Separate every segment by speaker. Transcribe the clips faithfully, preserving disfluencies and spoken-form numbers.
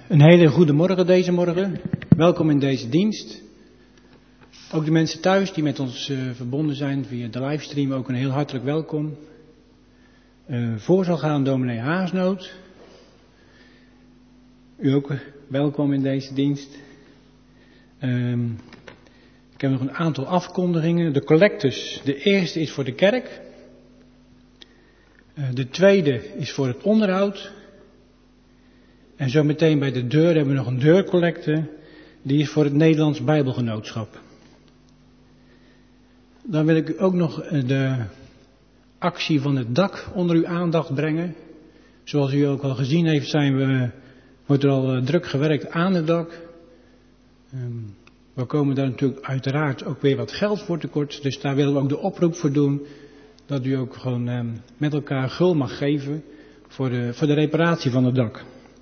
Speaker 1: Een hele goede morgen deze morgen. Welkom in deze dienst. Ook de mensen thuis die met ons uh, verbonden zijn via de livestream, ook een heel hartelijk welkom. Uh, voor zal gaan dominee Haasnoot. U ook welkom in deze dienst. Uh, ik heb nog een aantal afkondigingen. De collectus, de eerste is voor de kerk. Uh, de tweede is voor het onderhoud. En zo meteen bij de deur hebben we nog een deurcollecte. Die is voor het Nederlands Bijbelgenootschap. Dan wil ik u ook nog de actie van het dak onder uw aandacht brengen. Zoals u ook al gezien heeft, zijn we, wordt er al druk gewerkt aan het dak. Um, we komen daar natuurlijk uiteraard ook weer wat geld voor tekort. Dus daar willen we ook de oproep voor doen. Dat u ook gewoon um, met elkaar gul mag geven voor de, voor de reparatie van het dak.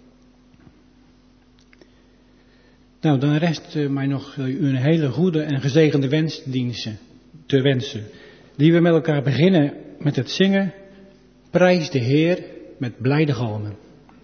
Speaker 1: Nou, dan rest uh, mij nog uh, u een hele goede en gezegende wensdiensten te wensen. Die we met elkaar beginnen met het zingen. Prijs de Heer met blijde galmen.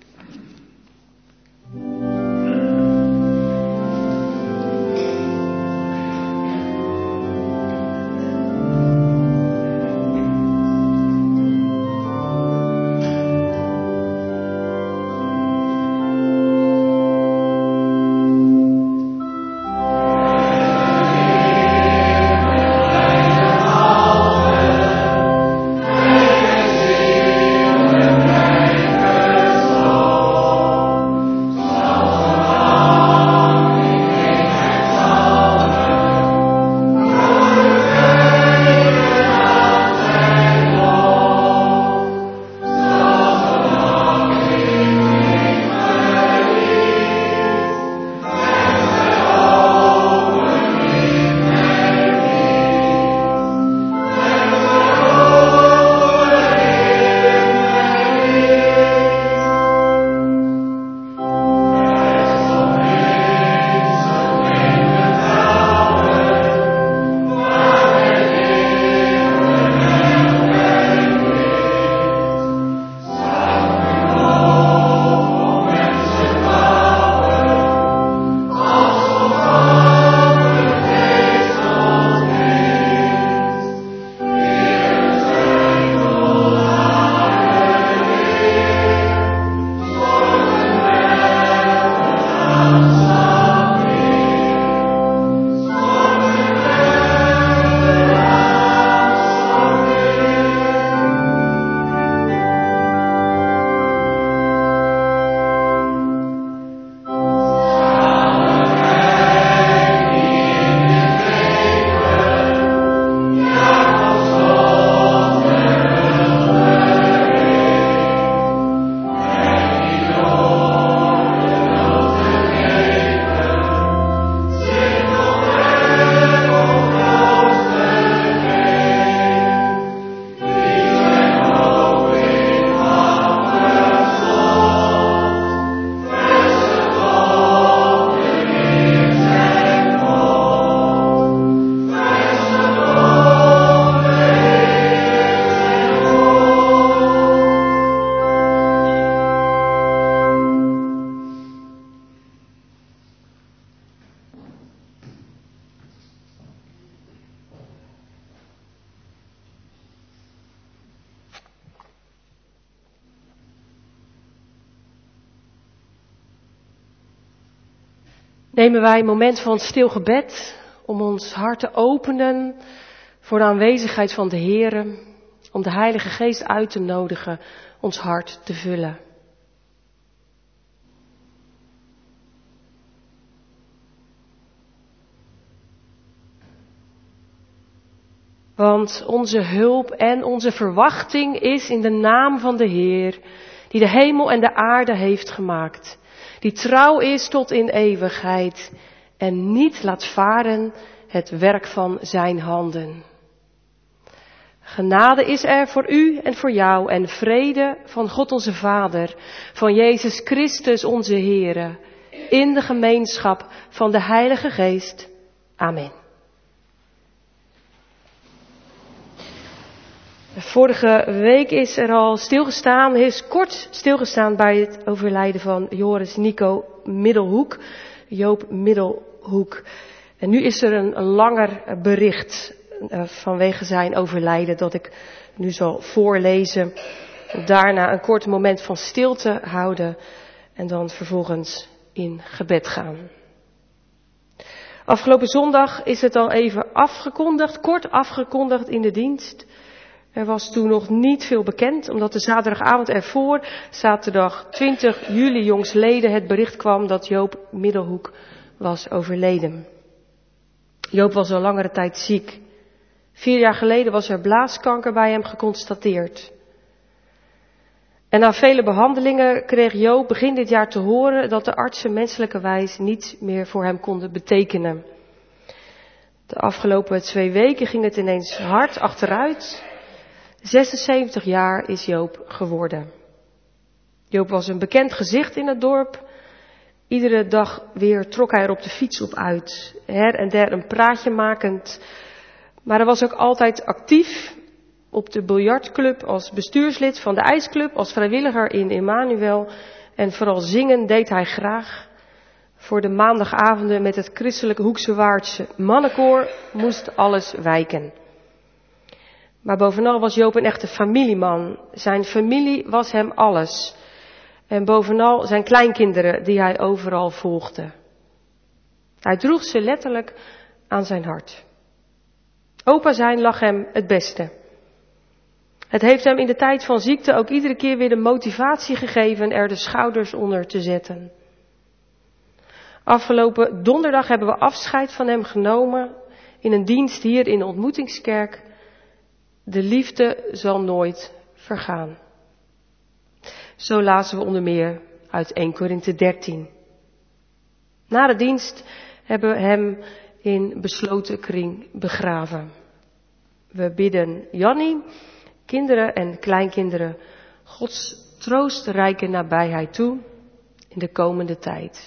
Speaker 2: Nemen wij een moment van stil gebed om ons hart te openen voor de aanwezigheid van de Heere, om de Heilige Geest uit te nodigen, ons hart te vullen. Want onze hulp en onze verwachting is in de naam van de Heer, die de hemel en de aarde heeft gemaakt. Die trouw is tot in eeuwigheid en niet laat varen het werk van zijn handen. Genade is er voor u en voor jou en vrede van God onze Vader, van Jezus Christus onze Heere, in de gemeenschap van de Heilige Geest. Amen. Vorige week is er al stilgestaan, is kort stilgestaan bij het overlijden van Joris Nico Middelhoek, Joop Middelhoek. En nu is er een, een langer bericht uh, vanwege zijn overlijden dat ik nu zal voorlezen. Daarna een kort moment van stilte houden en dan vervolgens in gebed gaan. Afgelopen zondag is het al even afgekondigd, kort afgekondigd in de dienst. Er was toen nog niet veel bekend, omdat de zaterdagavond ervoor, zaterdag twintig juli jongstleden, het bericht kwam dat Joop Middelhoek was overleden. Joop was al langere tijd ziek. Vier jaar geleden was er blaaskanker bij hem geconstateerd. En na vele behandelingen kreeg Joop begin dit jaar te horen dat de artsen menselijkerwijs niets meer voor hem konden betekenen. De afgelopen twee weken ging het ineens hard achteruit. zesenzeventig jaar is Joop geworden. Joop was een bekend gezicht in het dorp. Iedere dag weer trok hij er op de fiets op uit, her en der een praatje makend. Maar hij was ook altijd actief op de biljartclub, als bestuurslid van de ijsclub, als vrijwilliger in Emmanuel. En vooral zingen deed hij graag. Voor de maandagavonden met het christelijke Hoekse Waardse mannenkoor moest alles wijken. Maar bovenal was Joop een echte familieman. Zijn familie was hem alles. En bovenal zijn kleinkinderen die hij overal volgde. Hij droeg ze letterlijk aan zijn hart. Opa zijn lag hem het beste. Het heeft hem in de tijd van ziekte ook iedere keer weer de motivatie gegeven er de schouders onder te zetten. Afgelopen donderdag hebben we afscheid van hem genomen in een dienst hier in de ontmoetingskerk. De liefde zal nooit vergaan. Zo lazen we onder meer uit eerste Korinthe dertien. Na de dienst hebben we hem in besloten kring begraven. We bidden Jannie, kinderen en kleinkinderen, Gods troostrijke nabijheid toe in de komende tijd.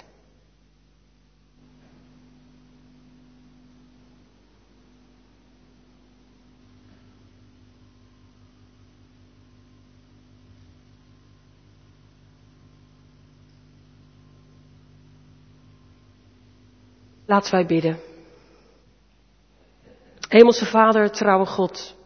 Speaker 2: Laten wij bidden. Hemelse Vader, trouwe God.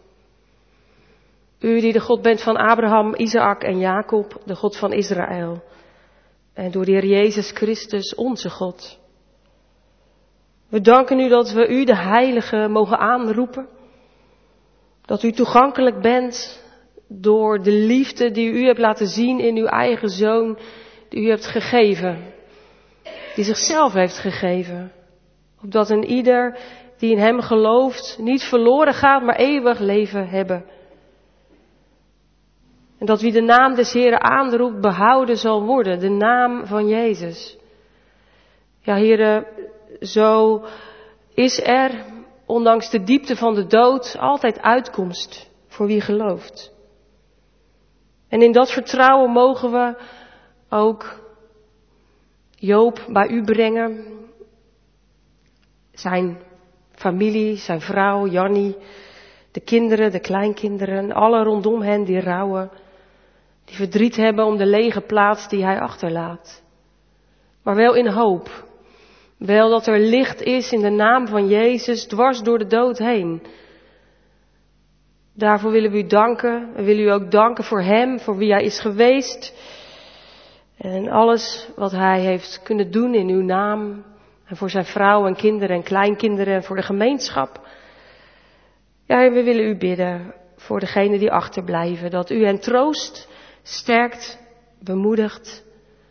Speaker 2: U die de God bent van Abraham, Isaac en Jacob, de God van Israël. En door de Heer Jezus Christus, onze God. We danken u dat we u, de Heilige, mogen aanroepen. Dat u toegankelijk bent door de liefde die u hebt laten zien in uw eigen Zoon, die u hebt gegeven. Die zichzelf heeft gegeven. Opdat een ieder die in hem gelooft niet verloren gaat, maar eeuwig leven hebben. En dat wie de naam des Heren aanroept, behouden zal worden. De naam van Jezus. Ja, Heere, zo is er, ondanks de diepte van de dood, altijd uitkomst voor wie gelooft. En in dat vertrouwen mogen we ook Joop bij u brengen. Zijn familie, zijn vrouw, Jannie, de kinderen, de kleinkinderen, alle rondom hen die rouwen, die verdriet hebben om de lege plaats die hij achterlaat. Maar wel in hoop, wel dat er licht is in de naam van Jezus dwars door de dood heen. Daarvoor willen we u danken en willen u ook danken voor hem, voor wie hij is geweest en alles wat hij heeft kunnen doen in uw naam. En voor zijn vrouw en kinderen en kleinkinderen en voor de gemeenschap. Ja, en we willen u bidden voor degenen die achterblijven. Dat u hen troost, sterkt, bemoedigt.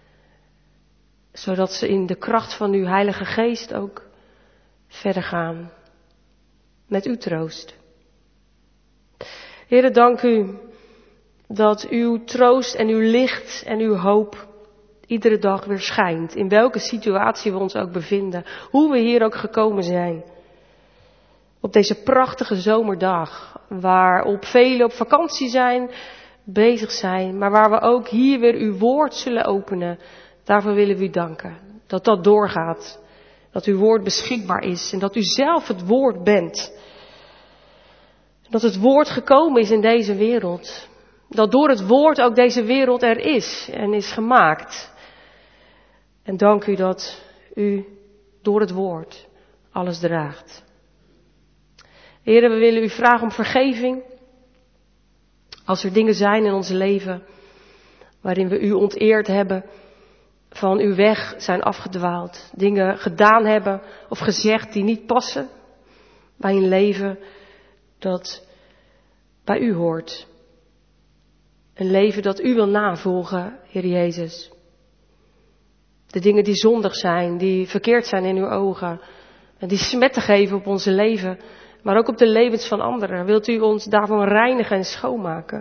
Speaker 2: Zodat ze in de kracht van uw Heilige Geest ook verder gaan. Met uw troost. Heere, dank u dat uw troost en uw licht en uw hoop iedere dag weer schijnt, in welke situatie we ons ook bevinden, hoe we hier ook gekomen zijn. Op deze prachtige zomerdag, waarop velen op vakantie zijn, bezig zijn, maar waar we ook hier weer uw woord zullen openen. Daarvoor willen we u danken, dat dat doorgaat, dat uw woord beschikbaar is en dat u zelf het woord bent. Dat het woord gekomen is in deze wereld. Dat door het woord ook deze wereld er is en is gemaakt. En dank u dat u door het woord alles draagt. Heere, we willen u vragen om vergeving. Als er dingen zijn in ons leven waarin we u onteerd hebben, van uw weg zijn afgedwaald. Dingen gedaan hebben of gezegd die niet passen bij een leven dat bij u hoort. Een leven dat u wil navolgen, Heer Jezus. De dingen die zondig zijn, die verkeerd zijn in uw ogen. En die smetten geven op onze leven, maar ook op de levens van anderen. Wilt u ons daarvan reinigen en schoonmaken?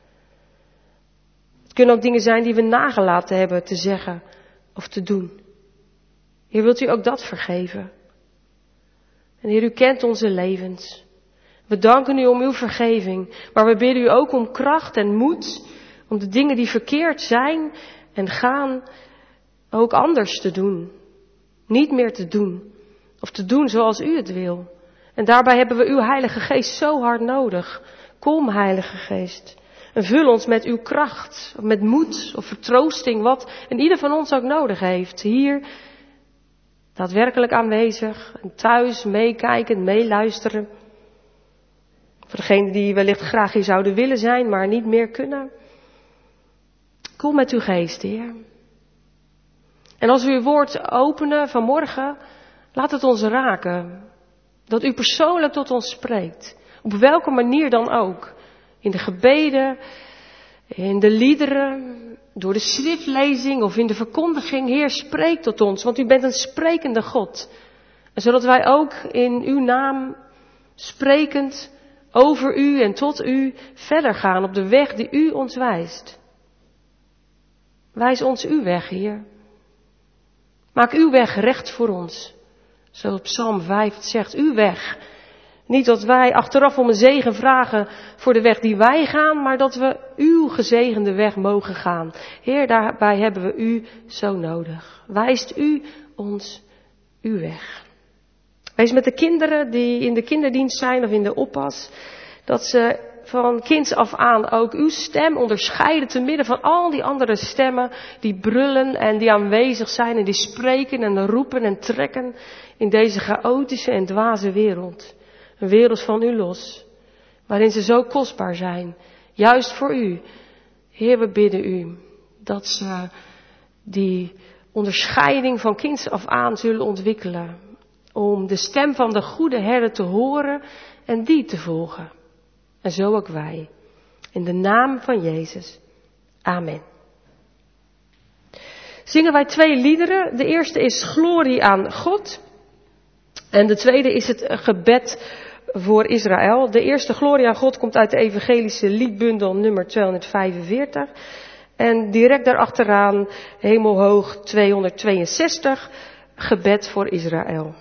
Speaker 2: Het kunnen ook dingen zijn die we nagelaten hebben te zeggen of te doen. Heer, wilt u ook dat vergeven? En Heer, u kent onze levens. We danken u om uw vergeving, maar we bidden u ook om kracht en moed om de dingen die verkeerd zijn en gaan ook anders te doen. Niet meer te doen. Of te doen zoals u het wil. En daarbij hebben we uw Heilige Geest zo hard nodig. Kom, Heilige Geest. En vul ons met uw kracht, of met moed of vertroosting, wat en ieder van ons ook nodig heeft. Hier, daadwerkelijk aanwezig, en thuis, meekijken, meeluisteren. Voor degenen die wellicht graag hier zouden willen zijn, maar niet meer kunnen. Kom met uw geest, Heer. En als we uw woord openen vanmorgen, laat het ons raken. Dat u persoonlijk tot ons spreekt. Op welke manier dan ook. In de gebeden, in de liederen, door de schriftlezing of in de verkondiging. Heer, spreek tot ons, want u bent een sprekende God. En zodat wij ook in uw naam sprekend over u en tot u verder gaan op de weg die u ons wijst. Wijs ons uw weg, Heer. Maak uw weg recht voor ons. Zoals Psalm vijf het zegt, uw weg. Niet dat wij achteraf om een zegen vragen voor de weg die wij gaan, maar dat we uw gezegende weg mogen gaan. Heer, daarbij hebben we u zo nodig. Wijst u ons uw weg. Wees met de kinderen die in de kinderdienst zijn of in de oppas, dat ze van kinds af aan ook uw stem onderscheiden te midden van al die andere stemmen die brullen en die aanwezig zijn en die spreken en roepen en trekken in deze chaotische en dwaze wereld. Een wereld van u los, waarin ze zo kostbaar zijn, juist voor u. Heer, we bidden u dat ze die onderscheiding van kinds af aan zullen ontwikkelen, om de stem van de goede herder te horen en die te volgen. En zo ook wij. In de naam van Jezus. Amen. Zingen wij twee liederen. De eerste is Glorie aan God. En de tweede is het gebed voor Israël. De eerste Glorie aan God komt uit de evangelische liedbundel nummer tweehonderdvijfenveertig. En direct daarachteraan Hemelhoog tweehonderdtweeënzestig. Gebed voor Israël.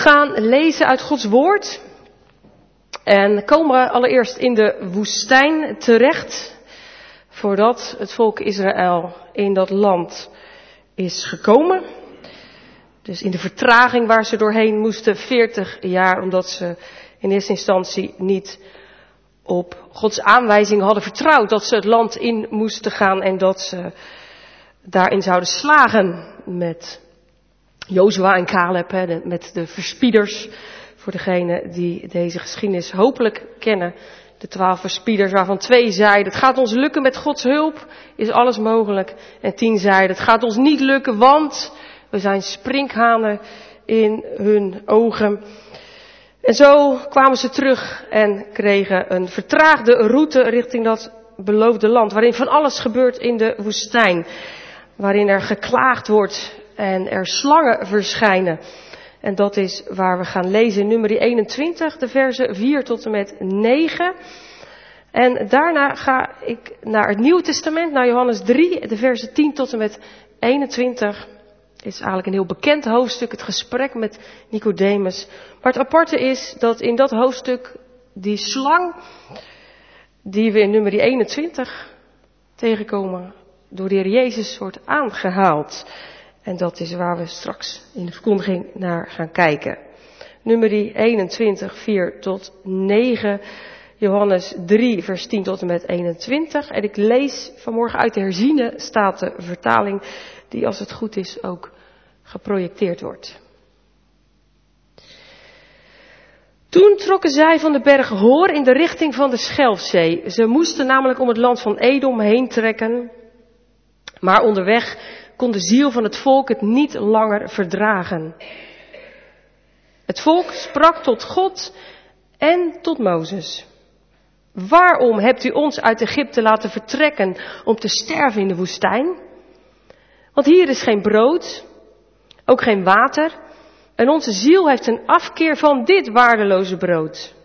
Speaker 2: gaan lezen uit Gods woord. En komen allereerst in de woestijn terecht. Voordat het volk Israël in dat land is gekomen. Dus in de vertraging waar ze doorheen moesten, veertig jaar, omdat ze in eerste instantie niet op Gods aanwijzing hadden vertrouwd dat ze het land in moesten gaan en dat ze daarin zouden slagen met Jozua en Caleb, hè, met de verspieders. Voor degenen die deze geschiedenis hopelijk kennen. De twaalf verspieders waarvan twee zeiden, het gaat ons lukken met Gods hulp, is alles mogelijk. En tien zeiden, het gaat ons niet lukken, want we zijn sprinkhanen in hun ogen. En zo kwamen ze terug en kregen een vertraagde route richting dat beloofde land. Waarin van alles gebeurt in de woestijn. Waarin er geklaagd wordt en er slangen verschijnen. En dat is waar we gaan lezen in Numeri eenentwintig, de versen vier tot en met negen. En daarna ga ik naar het Nieuwe Testament, naar Johannes drie, de versen tien tot en met eenentwintig. Het is eigenlijk een heel bekend hoofdstuk, het gesprek met Nicodemus. Maar het aparte is dat in dat hoofdstuk die slang, die we in Numeri eenentwintig tegenkomen, door de Heer Jezus wordt aangehaald. En dat is waar we straks in de verkondiging naar gaan kijken. Numeri eenentwintig, vier tot negen. Johannes drie, vers tien tot en met eenentwintig. En ik lees vanmorgen uit de herziene statenvertaling, die als het goed is ook geprojecteerd wordt. Toen trokken zij van de berg Hoor in de richting van de Schelfzee. Ze moesten namelijk om het land van Edom heen trekken. Maar onderweg kon de ziel van het volk het niet langer verdragen. Het volk sprak tot God en tot Mozes. Waarom hebt u ons uit Egypte laten vertrekken om te sterven in de woestijn? Want hier is geen brood, ook geen water. En onze ziel heeft een afkeer van dit waardeloze brood.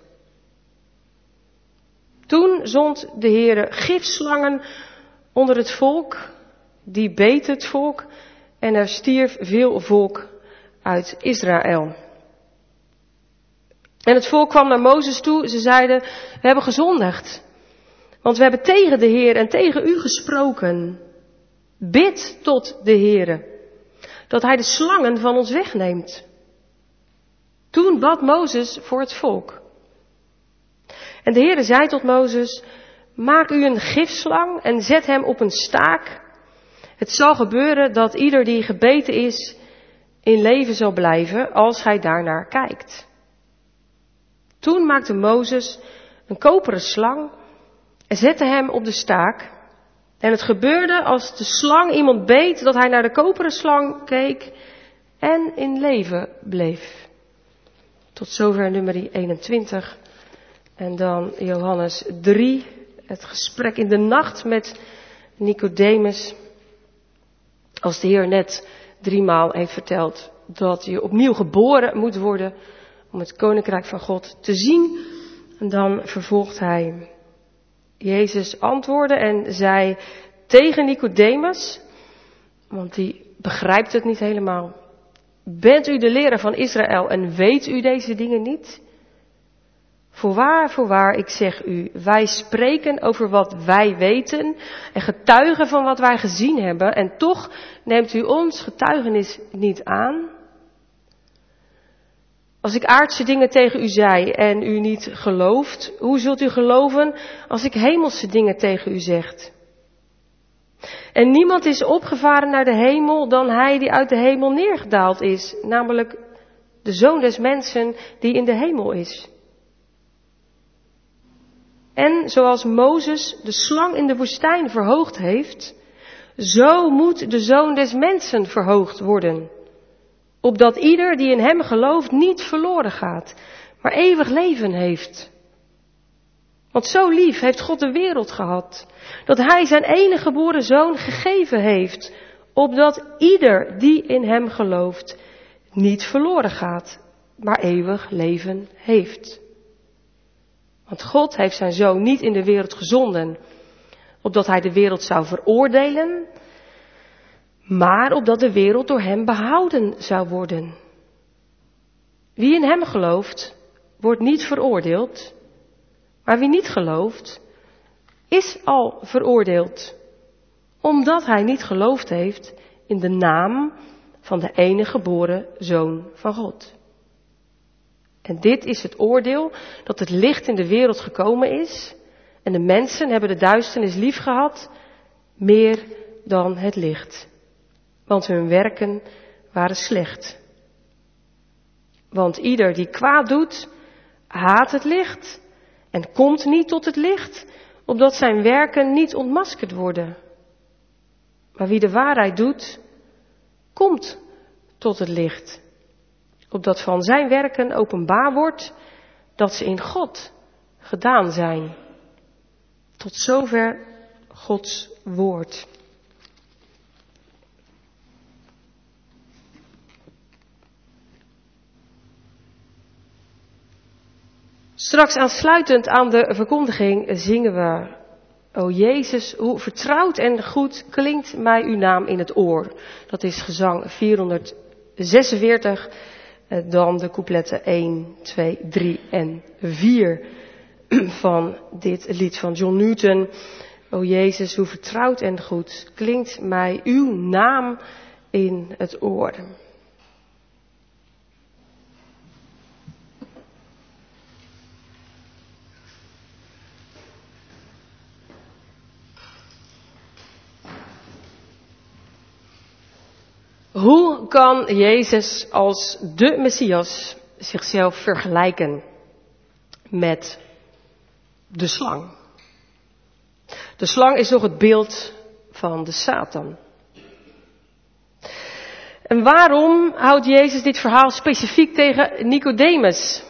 Speaker 2: Toen zond de Heere gifslangen onder het volk. Die beet het volk en er stierf veel volk uit Israël. En het volk kwam naar Mozes toe. Ze zeiden, we hebben gezondigd. Want we hebben tegen de Heer en tegen u gesproken. Bid tot de Heere, dat hij de slangen van ons wegneemt. Toen bad Mozes voor het volk. En de Heere zei tot Mozes, maak u een gifslang en zet hem op een staak. Het zal gebeuren dat ieder die gebeten is in leven zal blijven als hij daarnaar kijkt. Toen maakte Mozes een koperen slang en zette hem op de staak. En het gebeurde als de slang iemand beet dat hij naar de koperen slang keek en in leven bleef. Tot zover Numeri eenentwintig. En dan Johannes drie, het gesprek in de nacht met Nicodemus. Als de Heer net driemaal heeft verteld dat je opnieuw geboren moet worden om het koninkrijk van God te zien. En dan vervolgt hij. Jezus antwoordde en zei tegen Nicodemus, want die begrijpt het niet helemaal. Bent u de leraar van Israël en weet u deze dingen niet? Voorwaar, voorwaar, ik zeg u, wij spreken over wat wij weten en getuigen van wat wij gezien hebben. En toch neemt u ons getuigenis niet aan. Als ik aardse dingen tegen u zei en u niet gelooft, hoe zult u geloven als ik hemelse dingen tegen u zeg? En niemand is opgevaren naar de hemel dan hij die uit de hemel neergedaald is, namelijk de Zoon des Mensen die in de hemel is. En zoals Mozes de slang in de woestijn verhoogd heeft, zo moet de Zoon des Mensen verhoogd worden. Opdat ieder die in hem gelooft niet verloren gaat, maar eeuwig leven heeft. Want zo lief heeft God de wereld gehad, dat hij zijn enige geboren zoon gegeven heeft, opdat ieder die in hem gelooft niet verloren gaat, maar eeuwig leven heeft. Want God heeft zijn zoon niet in de wereld gezonden, opdat hij de wereld zou veroordelen, maar opdat de wereld door hem behouden zou worden. Wie in hem gelooft, wordt niet veroordeeld. Maar wie niet gelooft, is al veroordeeld. Omdat hij niet geloofd heeft in de naam van de enige geboren Zoon van God. En dit is het oordeel, dat het licht in de wereld gekomen is. En de mensen hebben de duisternis lief gehad, meer dan het licht. Want hun werken waren slecht. Want ieder die kwaad doet, haat het licht en komt niet tot het licht, opdat zijn werken niet ontmaskerd worden. Maar wie de waarheid doet, komt tot het licht, opdat van zijn werken openbaar wordt dat ze in God gedaan zijn. Tot zover Gods woord. Straks aansluitend aan de verkondiging zingen we: O Jezus, hoe vertrouwd en goed klinkt mij uw naam in het oor. Dat is gezang vierhonderdzesenveertig, dan de coupletten één, twee, drie en vier van dit lied van John Newton. O Jezus, hoe vertrouwd en goed klinkt mij uw naam in het oor. Hoe kan Jezus als de Messias zichzelf vergelijken met de slang? De slang is nog het beeld van de Satan. En waarom houdt Jezus dit verhaal specifiek tegen Nicodemus?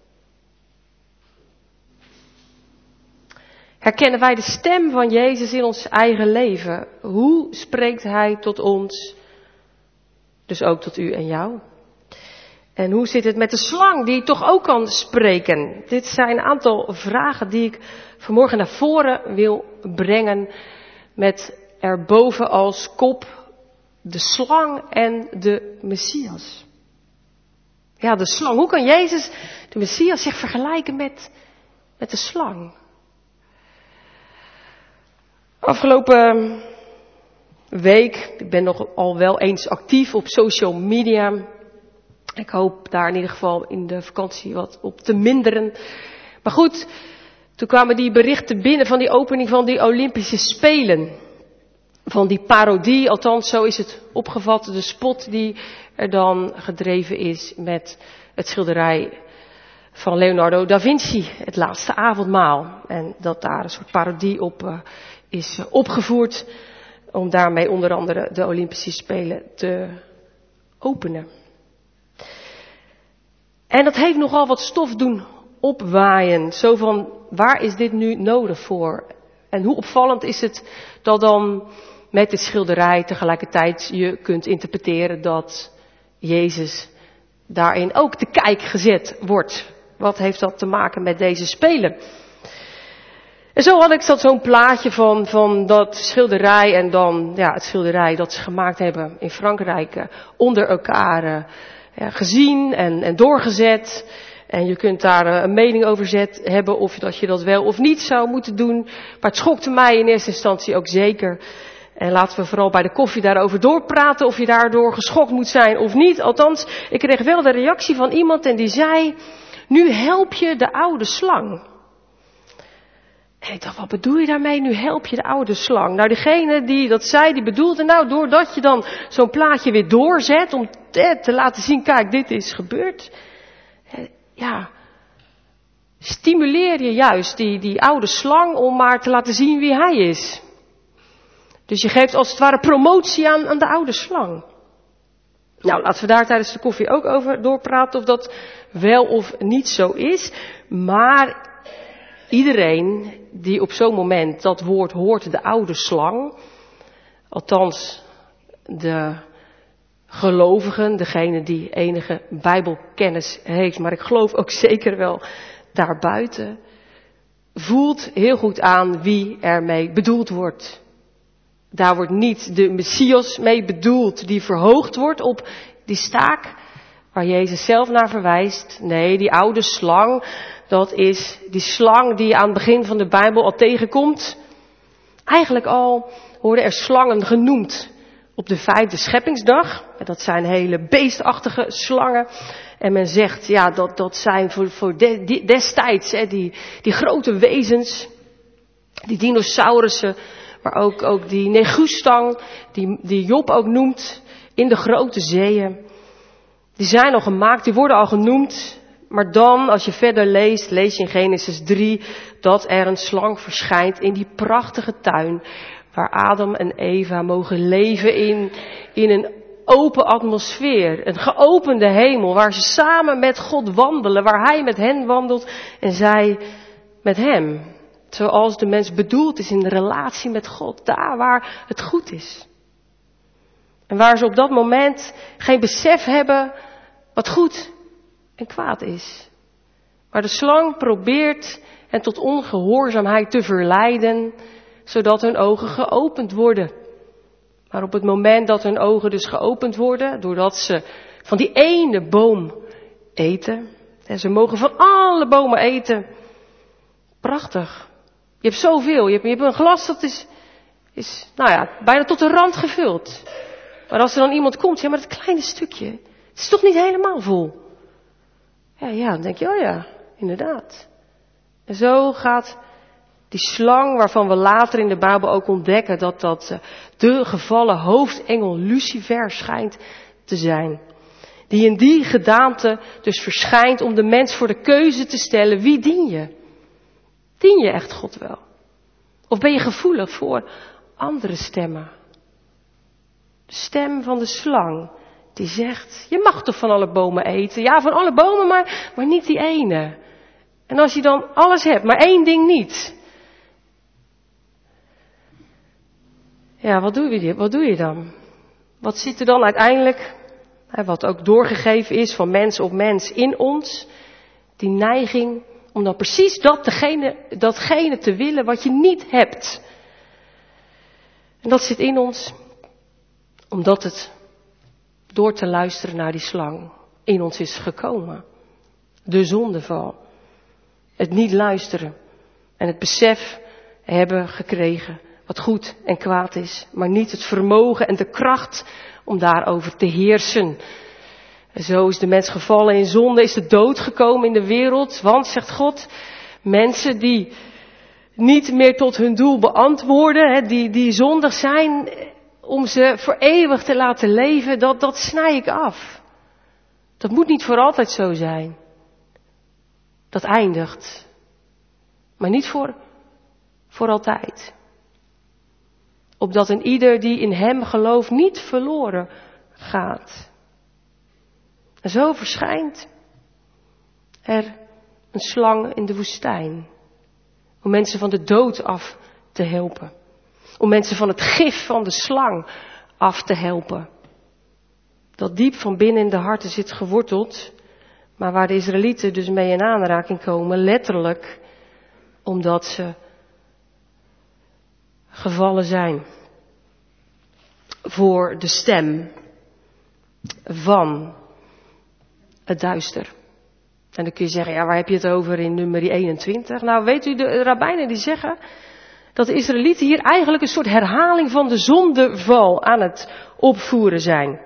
Speaker 2: Herkennen wij de stem van Jezus in ons eigen leven? Hoe spreekt Hij tot ons? Dus ook tot u en jou. En hoe zit het met de slang die toch ook kan spreken? Dit zijn een aantal vragen die ik vanmorgen naar voren wil brengen. Met erboven als kop de slang en de Messias. Ja, de slang. Hoe kan Jezus, de Messias, zich vergelijken met, met de slang? Afgelopen week, ik ben nog al wel eens actief op social media. Ik hoop daar in ieder geval in de vakantie wat op te minderen. Maar goed, toen kwamen die berichten binnen van die opening van die Olympische Spelen. Van die parodie, althans zo is het opgevat, de spot die er dan gedreven is met het schilderij van Leonardo da Vinci, Het Laatste Avondmaal. En dat daar een soort parodie op uh, is uh, opgevoerd, om daarmee onder andere de Olympische Spelen te openen. En dat heeft nogal wat stof doen opwaaien. Zo van, waar is dit nu nodig voor? En hoe opvallend is het dat dan met dit schilderij tegelijkertijd je kunt interpreteren dat Jezus daarin ook te kijk gezet wordt. Wat heeft dat te maken met deze Spelen? En zo had ik dat zo'n plaatje van, van dat schilderij en dan ja, het schilderij dat ze gemaakt hebben in Frankrijk uh, onder elkaar uh, ja, gezien en, en doorgezet. En je kunt daar uh, een mening over zet, hebben of dat je dat wel of niet zou moeten doen. Maar het schokte mij in eerste instantie ook zeker. En laten we vooral bij de koffie daarover doorpraten of je daardoor geschokt moet zijn of niet. Althans, ik kreeg wel de reactie van iemand en die zei: nu help je de oude slang. En ik dacht, wat bedoel je daarmee? Nu help je de oude slang. Nou, degene die dat zei, die bedoelde nou, doordat je dan zo'n plaatje weer doorzet om te, te laten zien, kijk, dit is gebeurd. Ja, stimuleer je juist die, die oude slang om maar te laten zien wie hij is. Dus je geeft als het ware promotie aan, aan de oude slang. Nou, laten we daar tijdens de koffie ook over doorpraten of dat wel of niet zo is. Maar iedereen die op zo'n moment dat woord hoort, de oude slang, althans de gelovigen, degene die enige bijbelkennis heeft, maar ik geloof ook zeker wel daarbuiten, voelt heel goed aan wie ermee bedoeld wordt. Daar wordt niet de Messias mee bedoeld die verhoogd wordt op die staak, waar Jezus zelf naar verwijst. Nee, die oude slang, dat is die slang die je aan het begin van de Bijbel al tegenkomt. Eigenlijk al worden er slangen genoemd op de vijfde scheppingsdag. En dat zijn hele beestachtige slangen. En men zegt, ja, dat, dat zijn voor, voor de, die, destijds, hè, die, die grote wezens, die dinosaurussen, maar ook, ook die negustang, die, die Job ook noemt, in de grote zeeën. Die zijn al gemaakt, die worden al genoemd. Maar dan, als je verder leest, lees je in Genesis drie, dat er een slang verschijnt in die prachtige tuin, waar Adam en Eva mogen leven in, in een open atmosfeer, een geopende hemel, waar ze samen met God wandelen, waar Hij met hen wandelt en zij met Hem. Zoals de mens bedoeld is in de relatie met God, daar waar het goed is. En waar ze op dat moment geen besef hebben wat goed en kwaad is. Maar de slang probeert hen tot ongehoorzaamheid te verleiden, zodat hun ogen geopend worden. Maar op het moment dat hun ogen dus geopend worden, doordat ze van die ene boom eten, en ze mogen van alle bomen eten, prachtig. Je hebt zoveel, je hebt, je hebt een glas dat is, is, nou ja, bijna tot de rand gevuld. Maar als er dan iemand komt, ja, maar dat kleine stukje, het is toch niet helemaal vol? Ja, ja, dan denk je, oh ja, inderdaad. En zo gaat die slang, waarvan we later in de Bijbel ook ontdekken dat dat de gevallen hoofdengel Lucifer schijnt te zijn. Die in die gedaante dus verschijnt om de mens voor de keuze te stellen, wie dien je? Dien je echt God wel? Of ben je gevoelig voor andere stemmen? De stem van de slang, die zegt, je mag toch van alle bomen eten? Ja, van alle bomen, maar, maar niet die ene. En als je dan alles hebt, maar één ding niet. Ja, wat doe je, wat doe je dan? Wat zit er dan uiteindelijk, wat ook doorgegeven is van mens op mens in ons, die neiging om dan precies dat, degene, datgene te willen wat je niet hebt. En dat zit in ons, omdat het door te luisteren naar die slang in ons is gekomen. De zondeval. Het niet luisteren en het besef hebben gekregen wat goed en kwaad is, maar niet het vermogen en de kracht om daarover te heersen. En zo is de mens gevallen in zonde, is de dood gekomen in de wereld, want, zegt God, mensen die niet meer tot hun doel beantwoorden, die, die zondig zijn, om ze voor eeuwig te laten leven, dat, dat snij ik af. Dat moet niet voor altijd zo zijn. Dat eindigt. Maar niet voor, voor altijd. Opdat een ieder die in hem gelooft niet verloren gaat. En zo verschijnt er een slang in de woestijn. Om mensen van de dood af te helpen. Om mensen van het gif van de slang af te helpen. Dat diep van binnen in de harten zit geworteld. Maar waar de Israëlieten dus mee in aanraking komen, letterlijk, omdat ze gevallen zijn voor de stem van het duister. En dan kun je zeggen, ja, waar heb je het over in nummer eenentwintig? Nou, weet u, de rabbijnen die zeggen dat de Israëlieten hier eigenlijk een soort herhaling van de zondeval aan het opvoeren zijn.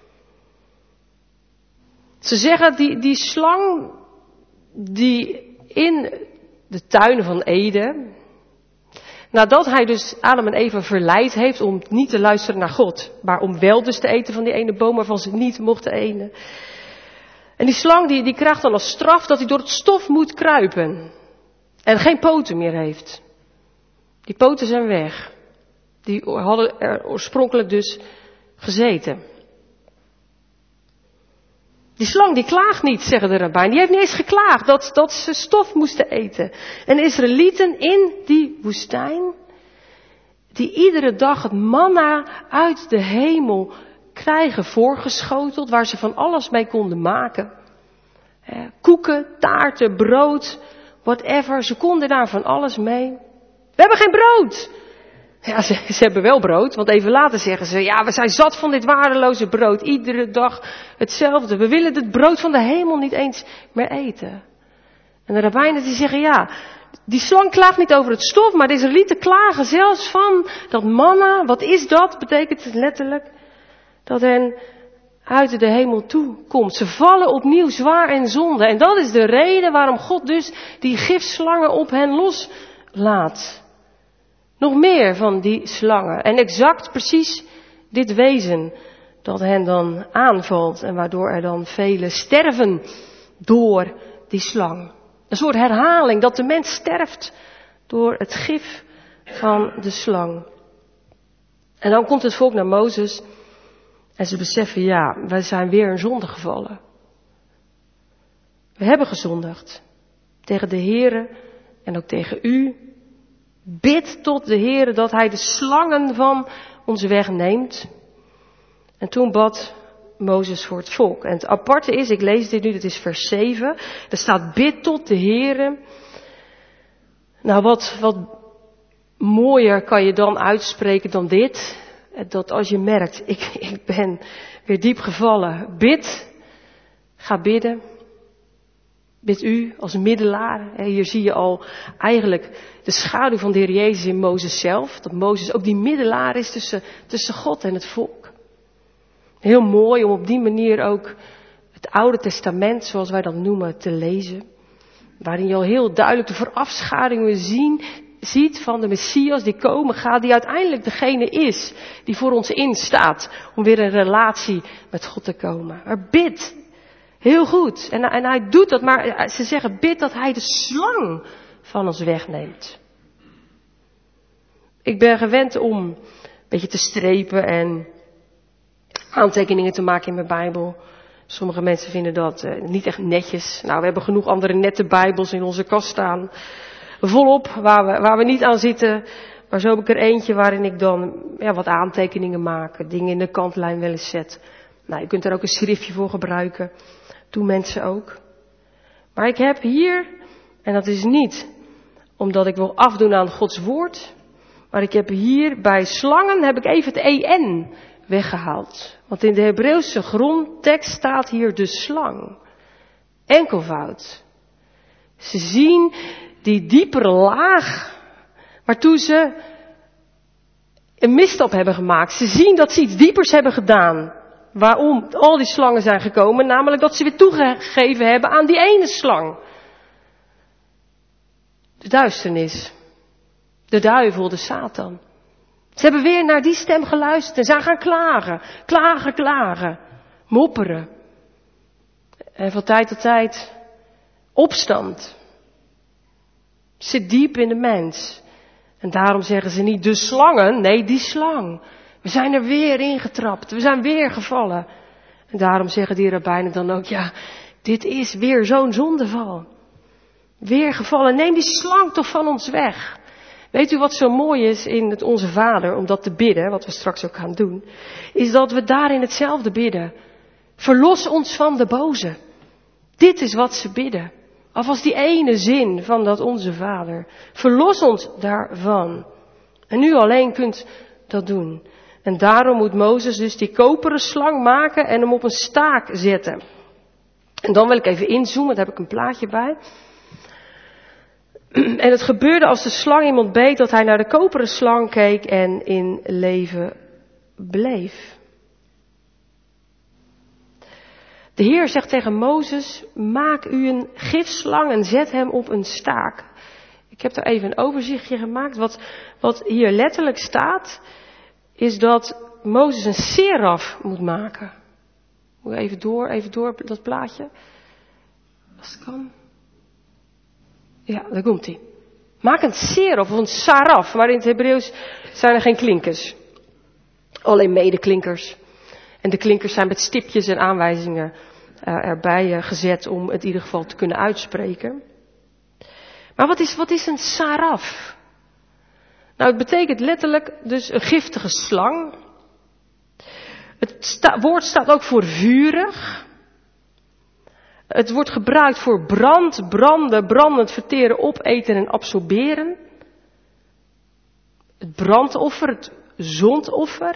Speaker 2: Ze zeggen, die, die slang die in de tuinen van Eden, nadat hij dus Adam en Eva verleid heeft om niet te luisteren naar God, maar om wel dus te eten van die ene boom waarvan ze niet mochten eten. En die slang die, die krijgt dan als straf dat hij door het stof moet kruipen en geen poten meer heeft. Die poten zijn weg. Die hadden er oorspronkelijk dus gezeten. Die slang die klaagt niet, zeggen de rabbijnen. Die heeft niet eens geklaagd dat, dat ze stof moesten eten. En de Israëlieten in die woestijn, die iedere dag het manna uit de hemel krijgen voorgeschoteld, waar ze van alles mee konden maken. Eh, koeken, taarten, brood, whatever. Ze konden daar van alles mee. We hebben geen brood. Ja, ze, ze hebben wel brood, want even later zeggen ze, ja, we zijn zat van dit waardeloze brood. Iedere dag hetzelfde. We willen het brood van de hemel niet eens meer eten. En de rabbijnen die zeggen, ja, die slang klaagt niet over het stof, maar de Israëlieten klagen zelfs van dat manna. Wat is dat? Betekent het letterlijk dat hen uit de hemel toe komt. Ze vallen opnieuw zwaar in zonde. En dat is de reden waarom God dus die gifslangen op hen loslaat. Nog meer van die slangen. En exact precies dit wezen dat hen dan aanvalt. En waardoor er dan velen sterven door die slang. Een soort herhaling dat de mens sterft door het gif van de slang. En dan komt het volk naar Mozes. En ze beseffen, ja, wij zijn weer in zonde gevallen. We hebben gezondigd. Tegen de Heere en ook tegen u. Bid tot de Heere dat hij de slangen van ons wegneemt. En toen bad Mozes voor het volk. En het aparte is, ik lees dit nu, dat is vers zeven. Er staat bid tot de Heere. Nou, wat, wat mooier kan je dan uitspreken dan dit. Dat als je merkt, ik, ik ben weer diep gevallen. Bid. Ga bidden. Bid u als middelaar. Hier zie je al eigenlijk de schaduw van de Heer Jezus in Mozes zelf. Dat Mozes ook die middelaar is tussen, tussen God en het volk. Heel mooi om op die manier ook het Oude Testament, zoals wij dat noemen, te lezen. Waarin je al heel duidelijk de voorafschaduwen zien, ziet van de Messias die komen gaat, die uiteindelijk degene is die voor ons instaat om weer een relatie met God te komen. Maar bid. Heel goed. En, en hij doet dat, maar ze zeggen bid dat hij de slang van ons wegneemt. Ik ben gewend om een beetje te strepen en aantekeningen te maken in mijn Bijbel. Sommige mensen vinden dat uh, niet echt netjes. Nou, we hebben genoeg andere nette Bijbels in onze kast staan. Volop, waar we, waar we niet aan zitten. Maar zo heb ik er eentje waarin ik dan ja, wat aantekeningen maak. Dingen in de kantlijn wel eens zet. Nou, je kunt er ook een schriftje voor gebruiken. Doen mensen ook. Maar ik heb hier, en dat is niet omdat ik wil afdoen aan Gods woord. Maar ik heb hier bij slangen heb ik even het en weggehaald. Want in de Hebreeuwse grondtekst staat hier de slang. Enkelvoud. Ze zien die diepere laag waartoe ze een misstap hebben gemaakt. Ze zien dat ze iets diepers hebben gedaan. Waarom al die slangen zijn gekomen, namelijk dat ze weer toegegeven hebben aan die ene slang. De duisternis. De duivel, de Satan. Ze hebben weer naar die stem geluisterd en zijn gaan klagen. Klagen, klagen. Mopperen. En van tijd tot tijd opstand. Zit diep in de mens. En daarom zeggen ze niet de slangen, nee die slang. We zijn er weer ingetrapt, we zijn weer gevallen. En daarom zeggen die rabbijnen dan ook, ja, dit is weer zo'n zondeval. Weer gevallen, neem die slang toch van ons weg. Weet u wat zo mooi is in het Onze Vader, om dat te bidden, wat we straks ook gaan doen, is dat we daarin hetzelfde bidden. Verlos ons van de boze. Dit is wat ze bidden. Alvast die ene zin van dat Onze Vader. Verlos ons daarvan. En u alleen kunt dat doen. En daarom moet Mozes dus die koperen slang maken en hem op een staak zetten. En dan wil ik even inzoomen, daar heb ik een plaatje bij. En het gebeurde als de slang iemand beet, dat hij naar de koperen slang keek en in leven bleef. De Heer zegt tegen Mozes, maak u een gifslang en zet hem op een staak. Ik heb daar even een overzichtje gemaakt. Wat, wat hier letterlijk staat, is dat Mozes een seraf moet maken. Moet even door, even door dat plaatje. Als het kan. Ja, daar komt hij. Maak een seraf of een saraf, maar in het Hebreeuws zijn er geen klinkers. Alleen medeklinkers. En de klinkers zijn met stipjes en aanwijzingen uh, erbij uh, gezet om het in ieder geval te kunnen uitspreken. Maar wat is, wat is een saraf? Nou, het betekent letterlijk dus een giftige slang. Het sta, woord staat ook voor vurig. Het wordt gebruikt voor brand, branden, brandend, verteren, opeten en absorberen. het brandoffer, het zondoffer.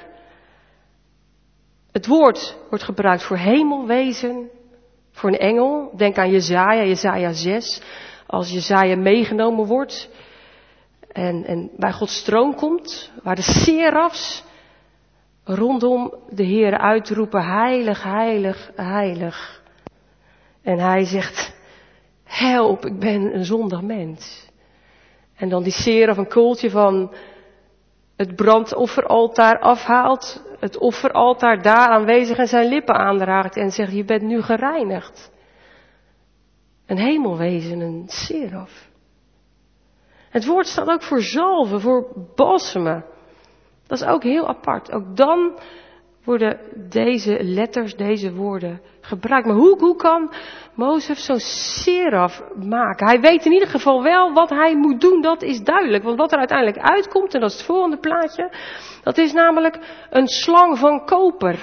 Speaker 2: Het woord wordt gebruikt voor hemelwezen, voor een engel. Denk aan Jesaja, Jesaja zes. Als Jesaja meegenomen wordt en, en bij Gods troon komt, waar de serafs rondom de Heer uitroepen, heilig, heilig, heilig. En hij zegt, help, ik ben een zondig mens. En dan die seraf een kooltje van het brandofferaltaar afhaalt, het offeraltaar daar aanwezig en zijn lippen aanraakt en zegt, je bent nu gereinigd. Een hemelwezen, een seraf. Het woord staat ook voor zalven, voor balsemen. Dat is ook heel apart. Ook dan worden deze letters, deze woorden gebruikt. Maar hoe, hoe kan Mozes zo'n seraf maken? Hij weet in ieder geval wel wat hij moet doen, dat is duidelijk. Want wat er uiteindelijk uitkomt, en dat is het volgende plaatje, dat is namelijk een slang van koper.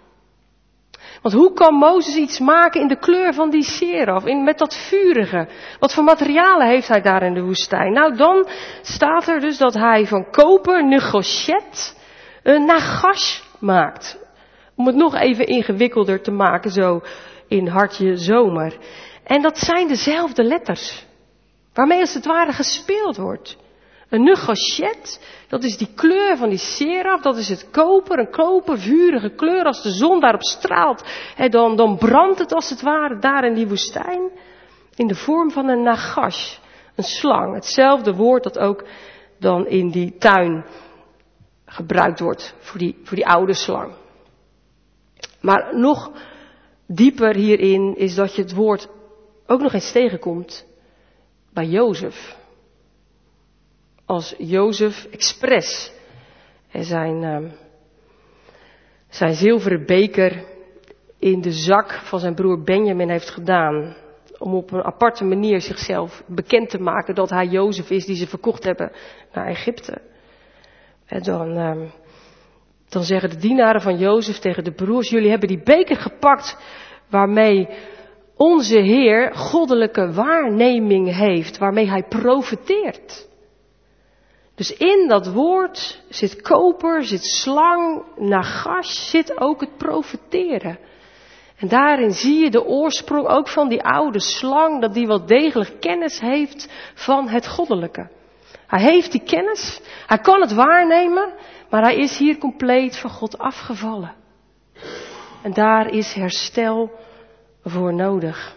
Speaker 2: Want hoe kan Mozes iets maken in de kleur van die seraf, in, met dat vurige? Wat voor materialen heeft hij daar in de woestijn? Nou, dan staat er dus dat hij van koper, negochet, een nagash maakt. Om het nog even ingewikkelder te maken, zo in hartje zomer. En dat zijn dezelfde letters, waarmee als het ware gespeeld wordt. Een negochet, dat is die kleur van die seraf, dat is het koper, een koper, vurige kleur. Als de zon daarop straalt, en dan, dan brandt het als het ware daar in die woestijn. In de vorm van een nagash, een slang. Hetzelfde woord dat ook dan in die tuin gebruikt wordt voor die, voor die oude slang. Maar nog dieper hierin is dat je het woord ook nog eens tegenkomt bij Jozef. Als Jozef expres zijn, uh, zijn zilveren beker in de zak van zijn broer Benjamin heeft gedaan. Om op een aparte manier zichzelf bekend te maken dat hij Jozef is die ze verkocht hebben naar Egypte. En dan, uh, dan zeggen de dienaren van Jozef tegen de broers, jullie hebben die beker gepakt waarmee onze Heer goddelijke waarneming heeft, waarmee hij profeteert. Dus in dat woord zit koper, zit slang, nagash, zit ook het profeteren. En daarin zie je de oorsprong ook van die oude slang, dat die wel degelijk kennis heeft van het goddelijke. Hij heeft die kennis, hij kan het waarnemen, maar hij is hier compleet van God afgevallen. En daar is herstel voor nodig.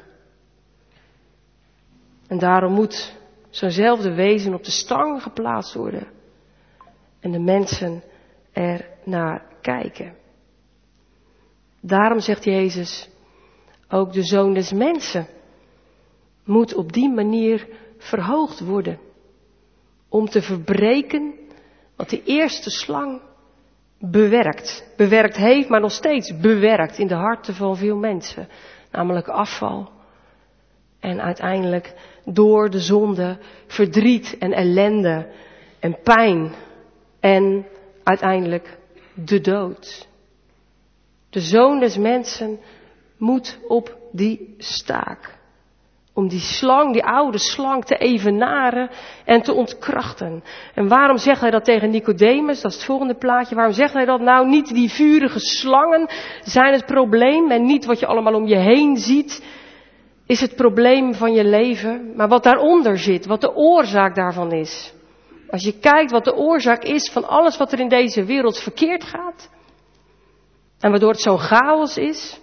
Speaker 2: En daarom moet zo'nzelfde wezen op de stang geplaatst worden. En de mensen er naar kijken. Daarom zegt Jezus, ook de Zoon des Mensen moet op die manier verhoogd worden. Om te verbreken wat de eerste slang bewerkt. Bewerkt heeft, maar nog steeds bewerkt in de harten van veel mensen. Namelijk afval. En uiteindelijk door de zonde verdriet en ellende en pijn. En uiteindelijk de dood. De Zoon des Mensen moet op die staak. Om die slang, die oude slang te evenaren en te ontkrachten. En waarom zegt hij dat tegen Nicodemus? Dat is het volgende plaatje. Waarom zegt hij dat nou? Niet die vurige slangen zijn het probleem en niet wat je allemaal om je heen ziet is het probleem van je leven. Maar wat daaronder zit, wat de oorzaak daarvan is. Als je kijkt wat de oorzaak is van alles wat er in deze wereld verkeerd gaat. En waardoor het zo'n chaos is.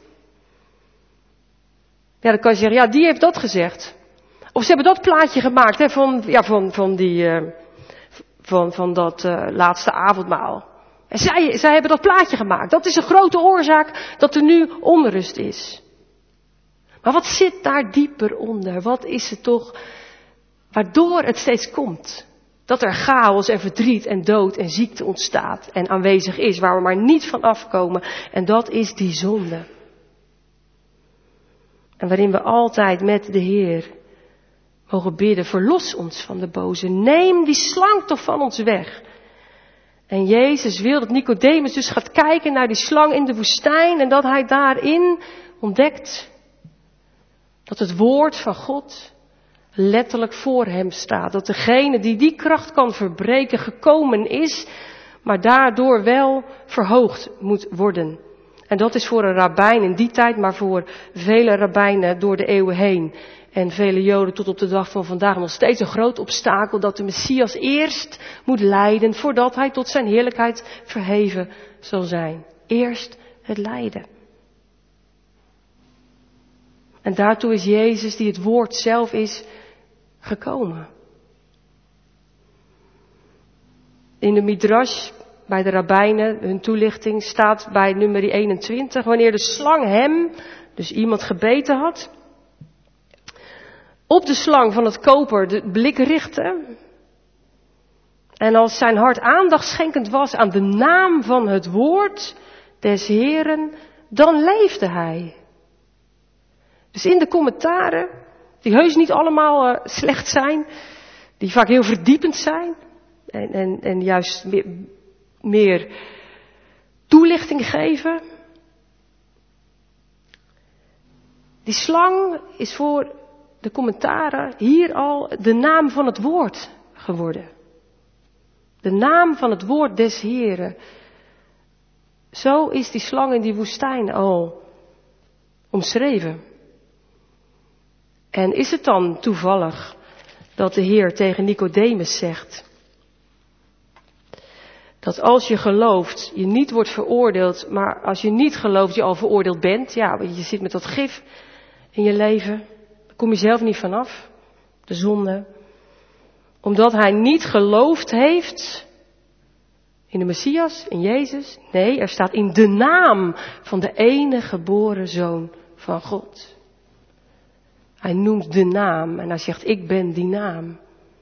Speaker 2: Ja, dan kan je zeggen, ja, die heeft dat gezegd. Of ze hebben dat plaatje gemaakt, hè, van, ja, van, van die, uh, van, van dat uh, laatste avondmaal. En zij, zij hebben dat plaatje gemaakt. Dat is een grote oorzaak dat er nu onrust is. Maar wat zit daar dieper onder? Wat is het toch waardoor het steeds komt? Dat er chaos en verdriet en dood en ziekte ontstaat en aanwezig is, waar we maar niet van afkomen. En dat is die zonde. En waarin we altijd met de Heer mogen bidden, verlos ons van de boze. Neem die slang toch van ons weg. En Jezus wil dat Nicodemus dus gaat kijken naar die slang in de woestijn en dat hij daarin ontdekt dat het woord van God letterlijk voor hem staat. Dat degene die die kracht kan verbreken gekomen is, maar daardoor wel verhoogd moet worden. En dat is voor een rabbijn in die tijd, maar voor vele rabbijnen door de eeuwen heen. En vele Joden tot op de dag van vandaag nog steeds een groot obstakel dat de Messias eerst moet lijden voordat hij tot zijn heerlijkheid verheven zal zijn. Eerst het lijden. En daartoe is Jezus, die het woord zelf is, gekomen. In de Midrash, bij de rabbijnen, hun toelichting, staat bij nummer eenentwintig, wanneer de slang hem, dus iemand gebeten had, op de slang van het koper de blik richtte. En als zijn hart aandacht schenkend was aan de naam van het woord des Heeren, dan leefde hij. Dus in de commentaren, die heus niet allemaal uh, slecht zijn, die vaak heel verdiepend zijn en, en, en juist meer, meer toelichting geven. Die slang is voor de commentaren hier al de naam van het woord geworden. De naam van het woord des Heren. Zo is die slang in die woestijn al omschreven. En is het dan toevallig dat de Heer tegen Nicodemus zegt dat als je gelooft, je niet wordt veroordeeld, maar als je niet gelooft, je al veroordeeld bent. Ja, want je zit met dat gif in je leven, daar kom je zelf niet vanaf, de zonde. Omdat hij niet geloofd heeft in de Messias, in Jezus. Nee, er staat in de naam van de enige geboren Zoon van God. Hij noemt de naam en hij zegt, ik ben die naam.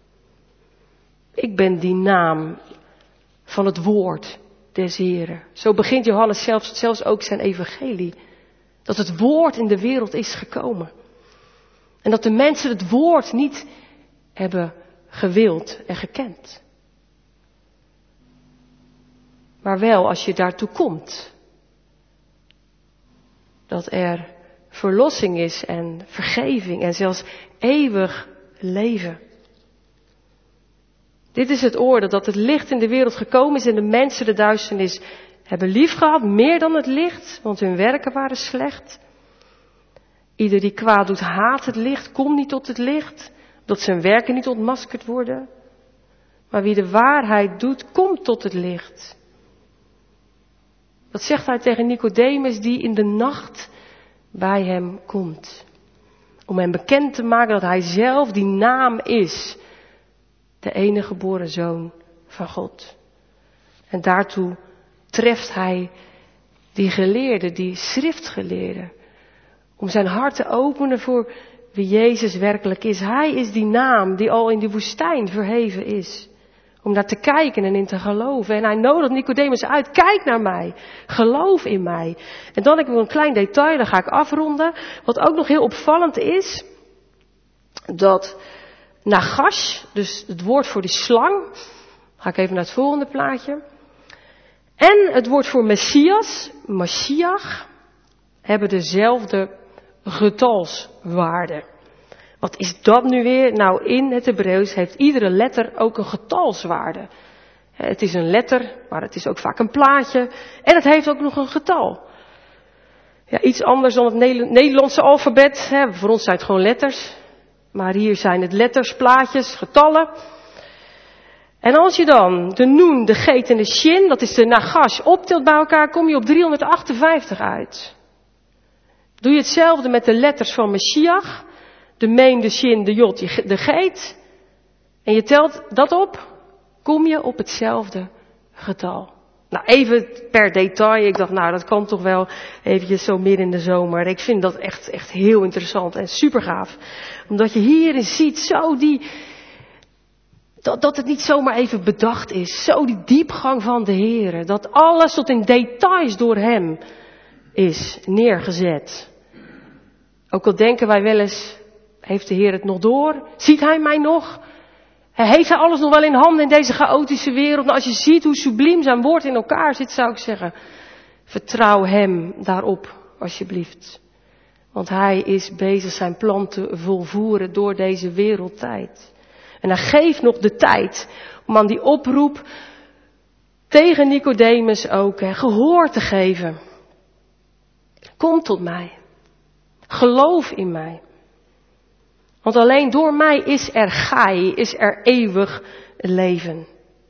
Speaker 2: Ik ben die naam van het woord des Heren. Zo begint Johannes zelfs, zelfs ook zijn evangelie. Dat het woord in de wereld is gekomen. En dat de mensen het woord niet hebben gewild en gekend. Maar wel als je daartoe komt. Dat er verlossing is en vergeving en zelfs eeuwig leven. Dit is het oordeel, dat het licht in de wereld gekomen is en de mensen de duisternis hebben liefgehad, meer dan het licht, want hun werken waren slecht. Ieder die kwaad doet, haat het licht, komt niet tot het licht, dat zijn werken niet ontmaskerd worden. Maar wie de waarheid doet, komt tot het licht. Dat zegt hij tegen Nicodemus, die in de nacht bij hem komt. Om hem bekend te maken dat hij zelf die naam is. De enige geboren Zoon van God. En daartoe treft hij die geleerde, die schriftgeleerde. Om zijn hart te openen voor wie Jezus werkelijk is. Hij is die naam die al in de woestijn verheven is. Om naar te kijken en in te geloven. En hij nodigt Nicodemus uit. Kijk naar mij. Geloof in mij. En dan heb ik nog een klein detail. Dan ga ik afronden. Wat ook nog heel opvallend is. Dat Nagash. Dus het woord voor die slang. Ga ik even naar het volgende plaatje. En het woord voor Messias. Mashiach. Hebben dezelfde getalswaarde. Wat is dat nu weer? Nou, in het Hebreeuws heeft iedere letter ook een getalswaarde. Het is een letter, maar het is ook vaak een plaatje. En het heeft ook nog een getal. Ja, iets anders dan het Nederlandse alfabet. Hè. Voor ons zijn het gewoon letters. Maar hier zijn het letters, plaatjes, getallen. En als je dan de noen, de geet en de shin, dat is de nagash, optelt bij elkaar, kom je op driehonderdachtenvijftig uit. Doe je hetzelfde met de letters van Mashiach. De meen, de shin, de jot, de geet. En je telt dat op, kom je op hetzelfde getal. Nou, even per detail. Ik dacht, nou, dat kan toch wel eventjes zo midden in de zomer. Ik vind dat echt, echt heel interessant en super gaaf. Omdat je hierin ziet, zo die, dat, dat het niet zomaar even bedacht is. Zo die diepgang van de Heere. Dat alles tot in details door hem is neergezet. Ook al denken wij wel eens, heeft de Heer het nog door? Ziet hij mij nog? Heeft hij alles nog wel in handen in deze chaotische wereld? Nou, als je ziet hoe subliem zijn woord in elkaar zit, zou ik zeggen, vertrouw hem daarop, alsjeblieft. Want hij is bezig zijn plan te volvoeren door deze wereldtijd. En hij geeft nog de tijd om aan die oproep tegen Nicodemus ook hè, gehoor te geven. Kom tot mij. Geloof in mij. Want alleen door mij is er gai, is er eeuwig leven.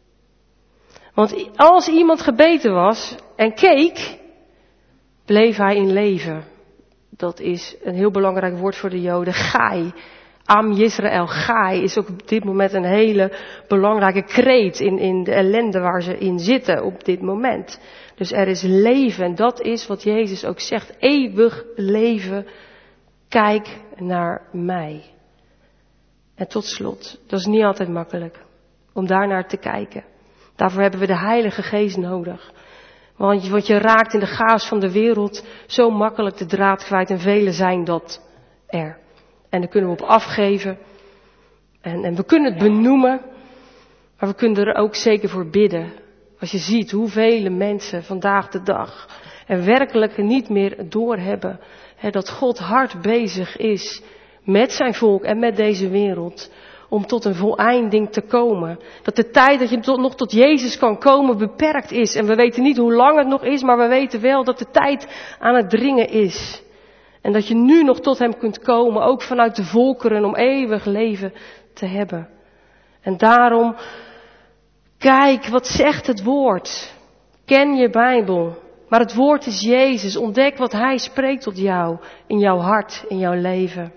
Speaker 2: Want als iemand gebeten was en keek, bleef hij in leven. Dat is een heel belangrijk woord voor de Joden. Gai. Am Yisrael. Gai is ook op dit moment een hele belangrijke kreet in, in de ellende waar ze in zitten op dit moment. Dus er is leven en dat is wat Jezus ook zegt. Eeuwig leven. Kijk naar mij. En tot slot, dat is niet altijd makkelijk om daarnaar te kijken. Daarvoor hebben we de Heilige Geest nodig. Want je, want je raakt in de chaos van de wereld zo makkelijk de draad kwijt en velen zijn dat er. En daar kunnen we op afgeven. En, en we kunnen het benoemen, maar we kunnen er ook zeker voor bidden. Als je ziet hoeveel mensen vandaag de dag er werkelijk niet meer doorhebben. Hè, dat God hard bezig is met zijn volk en met deze wereld. Om tot een voleinding te komen. Dat de tijd dat je tot, nog tot Jezus kan komen beperkt is. En we weten niet hoe lang het nog is, maar we weten wel dat de tijd aan het dringen is. En dat je nu nog tot hem kunt komen, ook vanuit de volkeren, om eeuwig leven te hebben. En daarom, kijk, wat zegt het woord? Ken je Bijbel. Maar het woord is Jezus. Ontdek wat hij spreekt tot jou, in jouw hart, in jouw leven.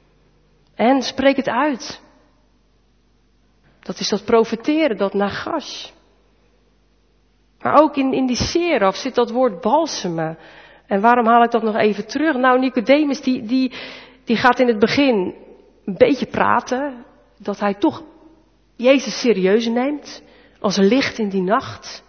Speaker 2: En spreek het uit. Dat is dat profeteren, dat nagash. Maar ook in, in die seraf zit dat woord balsemen. En waarom haal ik dat nog even terug? Nou, Nicodemus die, die, die gaat in het begin een beetje praten. Dat hij toch Jezus serieus neemt. Als licht in die nacht.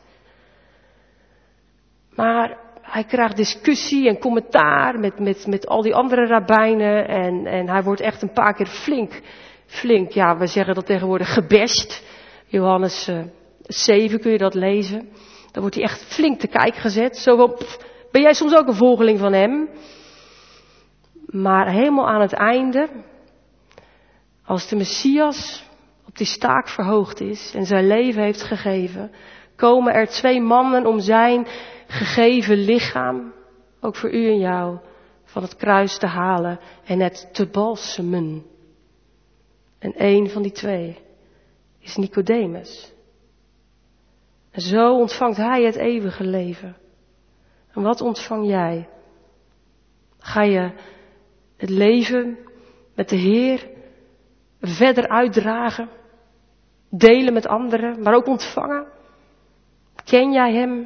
Speaker 2: Maar hij krijgt discussie en commentaar met, met, met al die andere rabbijnen. En, en hij wordt echt een paar keer flink, flink, ja, we zeggen dat tegenwoordig gebashed. Johannes uh, zeven kun je dat lezen. Dan wordt hij echt flink te kijk gezet. Zo van, pff, ben jij soms ook een volgeling van hem? Maar helemaal aan het einde, als de Messias op die staak verhoogd is en zijn leven heeft gegeven, komen er twee mannen om zijn gegeven lichaam, ook voor u en jou, van het kruis te halen en het te balsemen. En één van die twee is Nicodemus. En zo ontvangt hij het eeuwige leven. En wat ontvang jij? Ga je het leven met de Heer verder uitdragen, delen met anderen, maar ook ontvangen? Ken jij hem?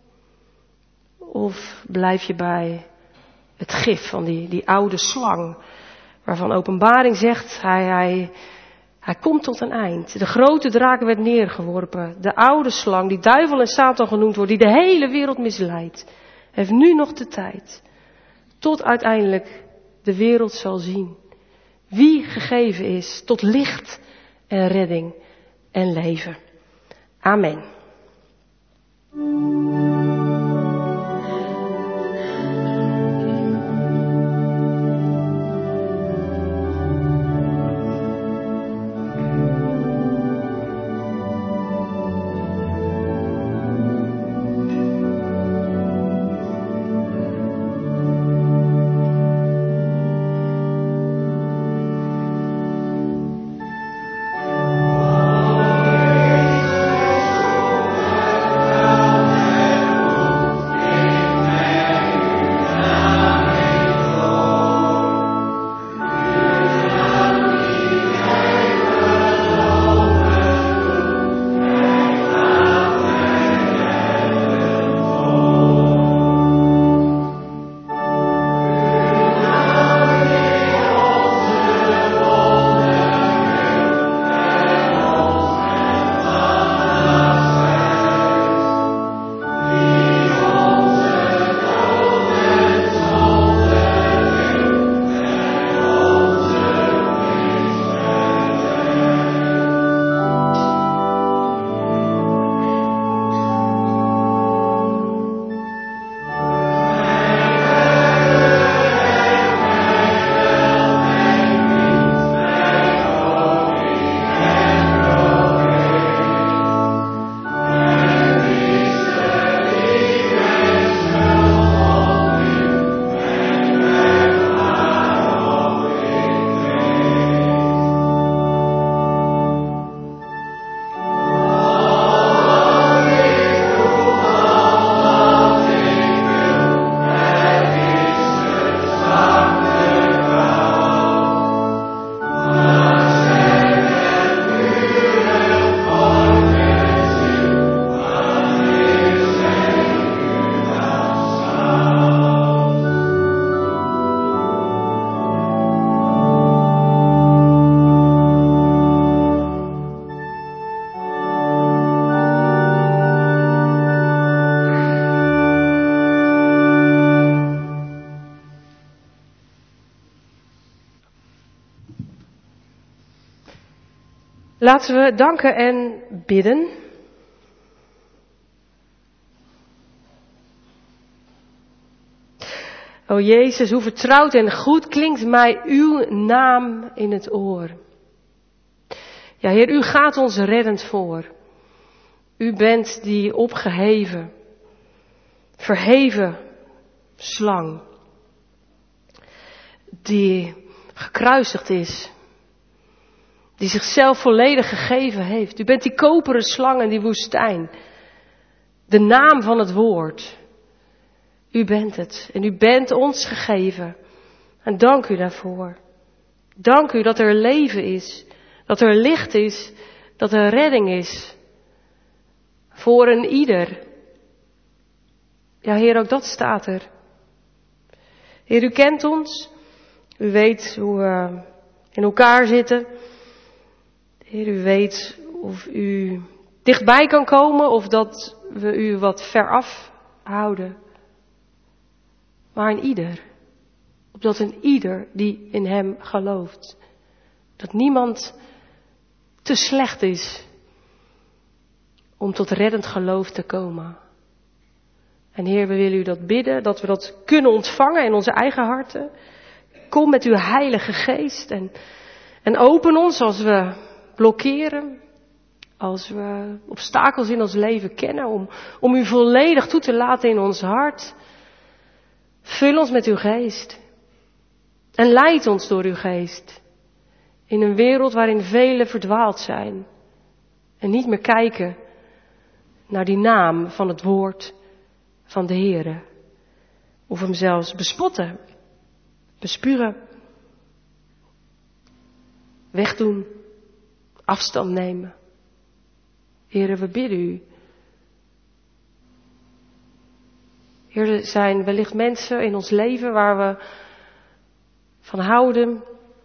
Speaker 2: Of blijf je bij het gif van die, die oude slang, waarvan Openbaring zegt, hij, hij, hij komt tot een eind. De grote draak werd neergeworpen. De oude slang, die duivel en Satan genoemd wordt, die de hele wereld misleidt, heeft nu nog de tijd. Tot uiteindelijk de wereld zal zien wie gegeven is tot licht en redding en leven. Amen. Laten we danken en bidden. O Jezus, hoe vertrouwd en goed klinkt mij uw naam in het oor. Ja, Heer, u gaat ons reddend voor. U bent die opgeheven, verheven slang, die gekruisigd is, die zichzelf volledig gegeven heeft. U bent die koperen slang in die woestijn, de naam van het woord. U bent het en u bent ons gegeven. En dank u daarvoor. Dank u dat er leven is, dat er licht is, dat er redding is. Voor een ieder. Ja, Heer, ook dat staat er. Heer, u kent ons. U weet hoe we in elkaar zitten. Heer, u weet of u dichtbij kan komen of dat we u wat veraf houden. Maar een ieder. Opdat een ieder die in hem gelooft. Dat niemand te slecht is om tot reddend geloof te komen. En Heer, we willen u dat bidden, dat we dat kunnen ontvangen in onze eigen harten. Kom met uw Heilige Geest en, en open ons als we blokkeren, als we obstakels in ons leven kennen, om, om u volledig toe te laten in ons hart. Vul ons met uw Geest en leid ons door uw Geest in een wereld waarin velen verdwaald zijn en niet meer kijken naar die naam van het woord van de Heere. Of hem zelfs bespotten, bespuren, wegdoen, afstand nemen. Heere, we bidden u. Heer, er zijn wellicht mensen in ons leven waar we van houden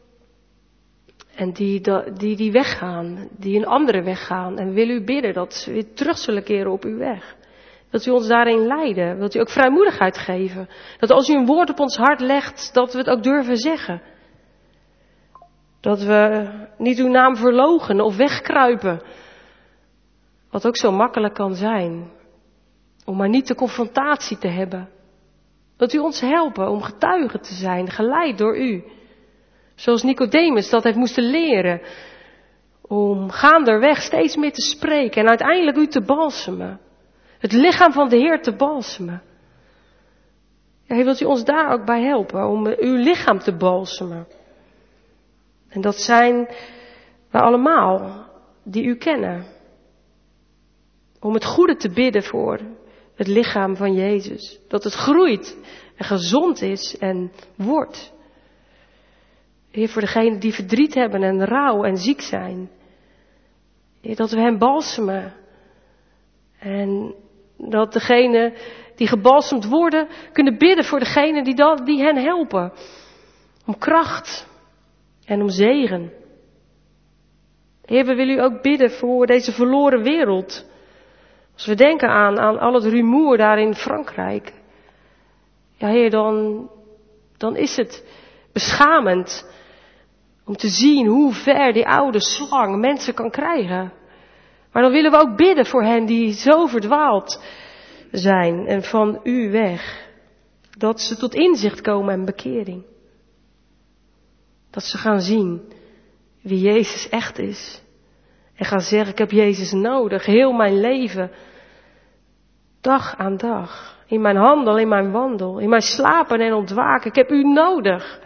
Speaker 2: en die, die, die weggaan, die een andere weg gaan. En we willen u bidden dat ze weer terug zullen keren op uw weg. Dat u ons daarin leiden, wilt u ook vrijmoedigheid geven. Dat als u een woord op ons hart legt, dat we het ook durven zeggen. Dat we niet uw naam verloochenen of wegkruipen. Wat ook zo makkelijk kan zijn. Om maar niet de confrontatie te hebben. Dat u ons helpen om getuigen te zijn, geleid door u. Zoals Nicodemus dat heeft moesten leren. Om gaanderweg steeds meer te spreken en uiteindelijk u te balsemen. Het lichaam van de Heer te balsemen. Ja, wilt u ons daar ook bij helpen om uw lichaam te balsemen. En dat zijn we allemaal die u kennen. Om het goede te bidden voor het lichaam van Jezus. Dat het groeit en gezond is en wordt. Heer, voor degenen die verdriet hebben en rouw en ziek zijn. Heer, dat we hen balsemen. En dat degenen die gebalsemd worden kunnen bidden voor degenen die, dat, die hen helpen. Om kracht en om zegen. Heer, we willen u ook bidden voor deze verloren wereld. Als we denken aan, aan al het rumoer daar in Frankrijk. Ja, Heer, dan, dan is het beschamend om te zien hoe ver die oude slang mensen kan krijgen. Maar dan willen we ook bidden voor hen die zo verdwaald zijn en van u weg. Dat ze tot inzicht komen en bekering. Dat ze gaan zien wie Jezus echt is. En gaan zeggen, ik heb Jezus nodig, heel mijn leven. Dag aan dag. In mijn handel, in mijn wandel, in mijn slapen en ontwaken. Ik heb u nodig.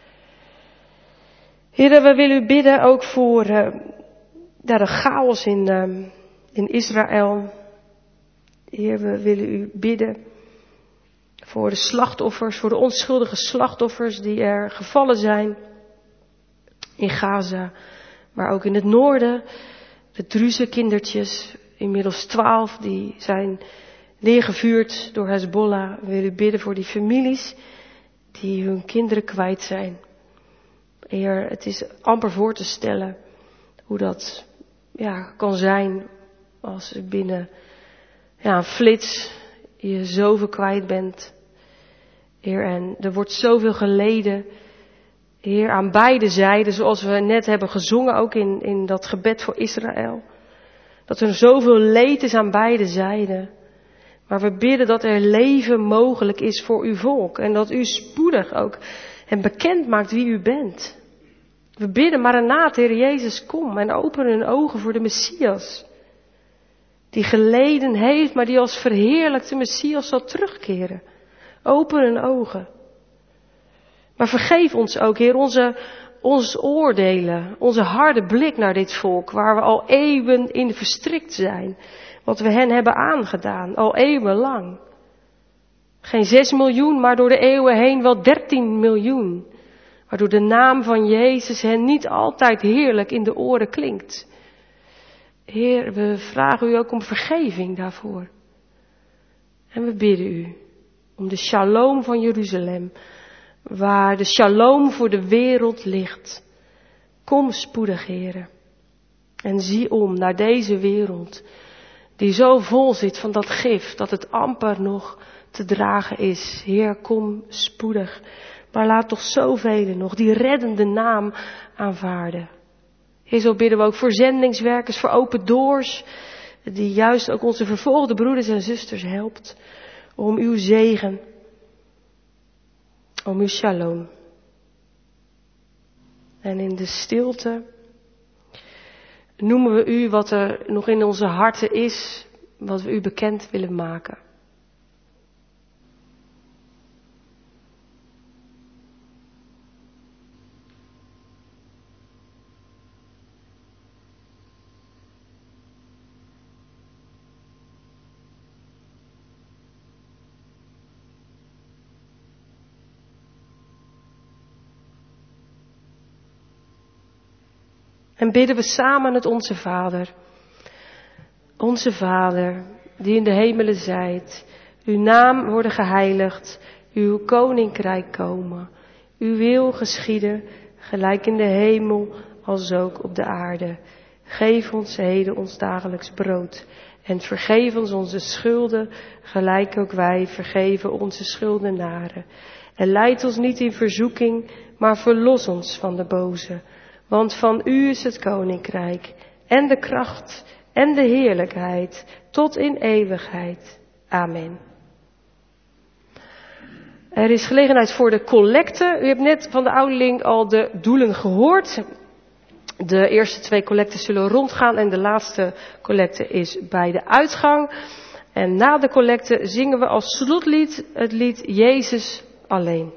Speaker 2: Heer, we willen u bidden ook voor uh, ja, de chaos in, uh, in Israël. Heer, we willen u bidden voor de slachtoffers, voor de onschuldige slachtoffers die er gevallen zijn in Gaza. Maar ook in het noorden, de Druze kindertjes, inmiddels twaalf, die zijn neergevuurd door Hezbollah. We willen u bidden voor die families die hun kinderen kwijt zijn. Heer, het is amper voor te stellen hoe dat ja, kan zijn als binnen ja, een flits je zoveel kwijt bent. Heer, en er wordt zoveel geleden. Heer, aan beide zijden, zoals we net hebben gezongen, ook in, in dat gebed voor Israël. Dat er zoveel leed is aan beide zijden. Maar we bidden dat er leven mogelijk is voor uw volk. En dat u spoedig ook hen bekend maakt wie u bent. We bidden, Maranatha, Heer Jezus, kom en open hun ogen voor de Messias. Die geleden heeft, maar die als verheerlijkte Messias zal terugkeren. Open hun ogen. Maar vergeef ons ook, Heer, onze, ons oordelen, onze harde blik naar dit volk, waar we al eeuwen in verstrikt zijn. Wat we hen hebben aangedaan, al eeuwenlang. Geen zes miljoen, maar door de eeuwen heen wel dertien miljoen. Waardoor de naam van Jezus hen niet altijd heerlijk in de oren klinkt. Heer, we vragen u ook om vergeving daarvoor. En we bidden u om de shalom van Jeruzalem, waar de shalom voor de wereld ligt. Kom spoedig, Heere, en zie om naar deze wereld, die zo vol zit van dat gif, dat het amper nog te dragen is. Heer, kom spoedig, maar laat toch zoveel nog die reddende naam aanvaarden. Heer, zo bidden we ook voor zendingswerkers, voor open doors, die juist ook onze vervolgde broeders en zusters helpt, om uw zegen, om uw shalom. En in de stilte noemen we u wat er nog in onze harten is, wat we u bekend willen maken. En bidden we samen het Onze Vader. Onze Vader, die in de hemelen zijt, uw naam worden geheiligd, uw koninkrijk komen. Uw wil geschieden, gelijk in de hemel, als ook op de aarde. Geef ons heden ons dagelijks brood. En vergeef ons onze schulden, gelijk ook wij vergeven onze schuldenaren. En leid ons niet in verzoeking, maar verlos ons van de boze. Want van u is het koninkrijk en de kracht en de heerlijkheid tot in eeuwigheid. Amen. Er is gelegenheid voor de collecte. U hebt net van de ouderling al de doelen gehoord. De eerste twee collecten zullen rondgaan en de laatste collecte is bij de uitgang. En na de collecte zingen we als slotlied het lied Jezus alleen.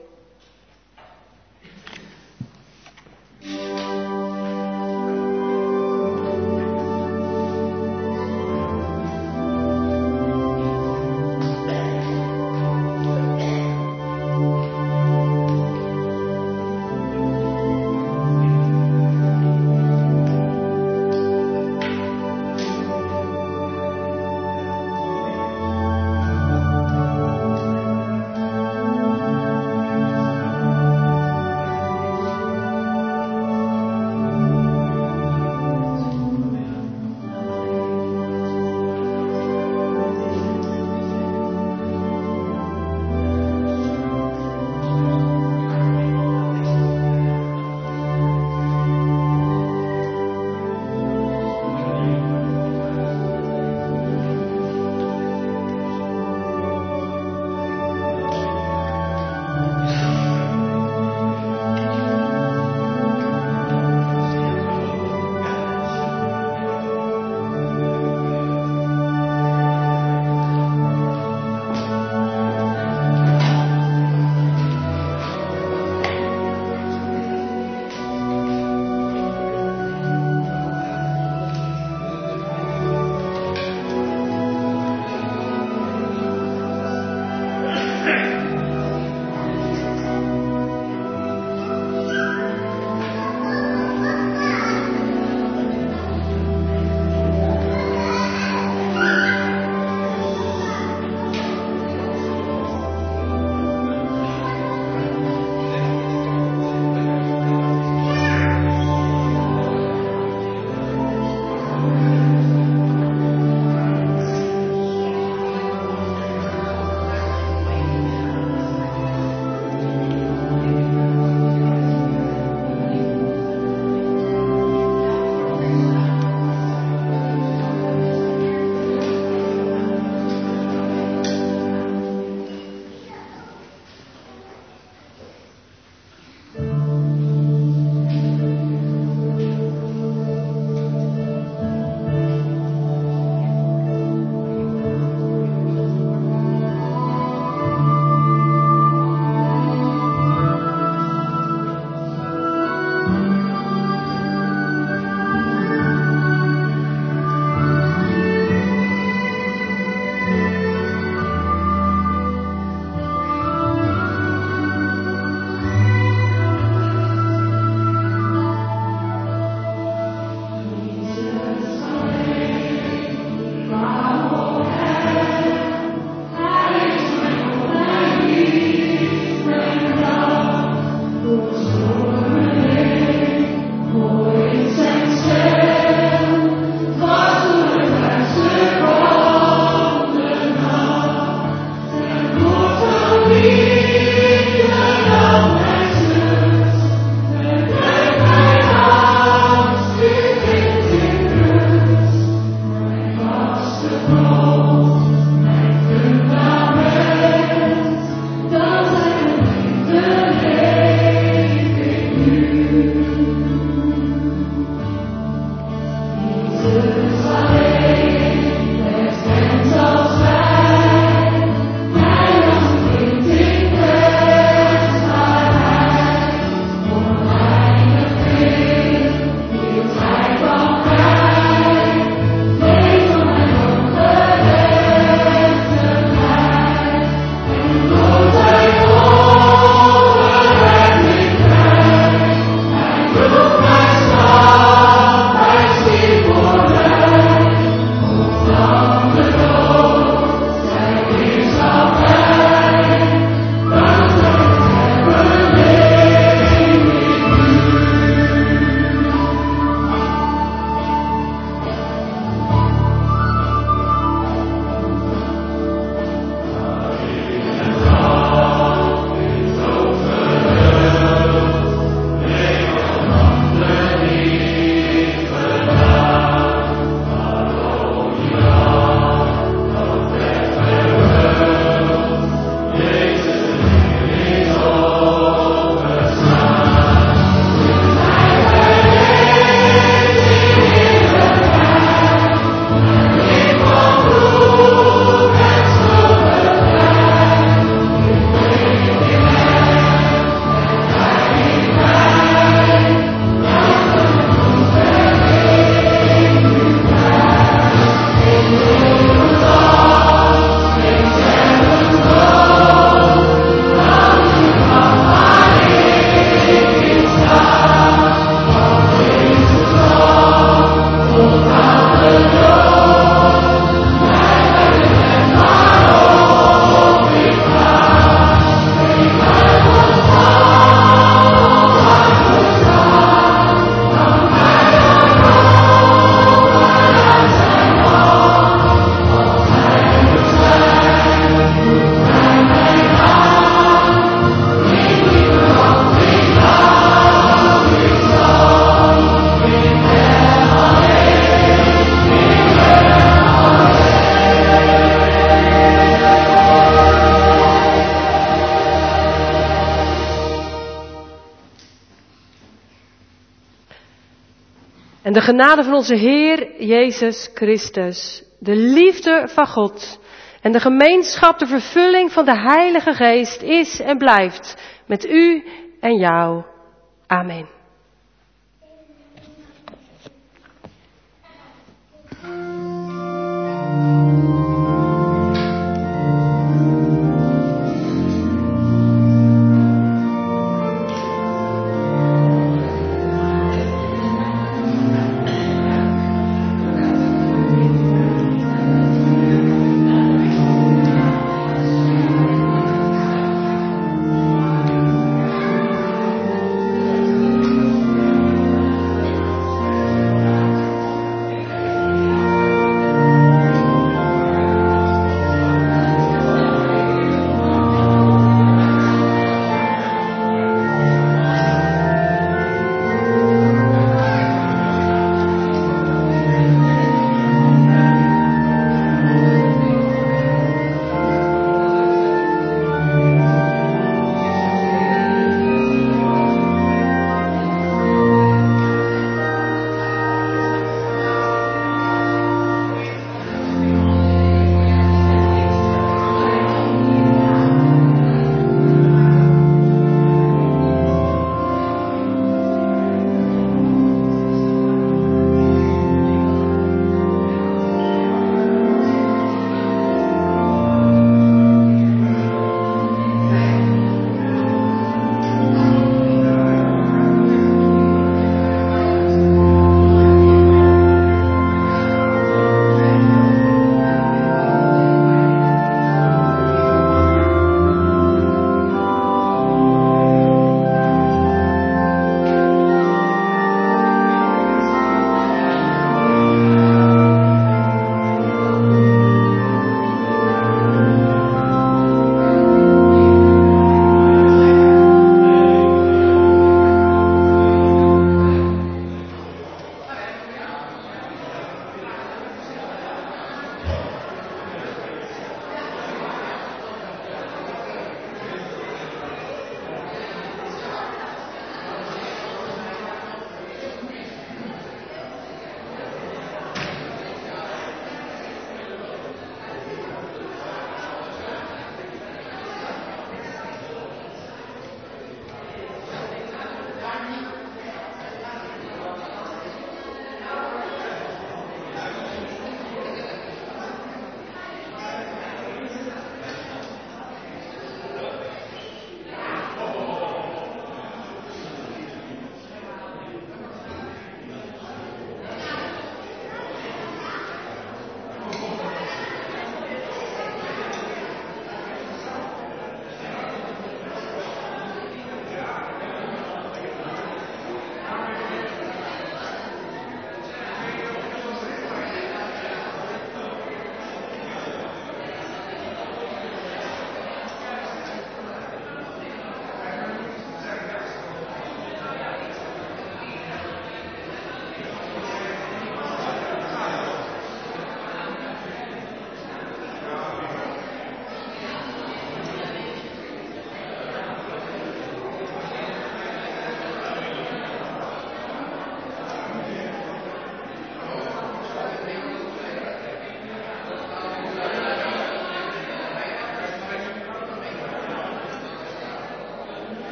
Speaker 2: En de genade van onze Heer Jezus Christus, de liefde van God en de gemeenschap, de vervulling van de Heilige Geest is en blijft met u en jou. Amen.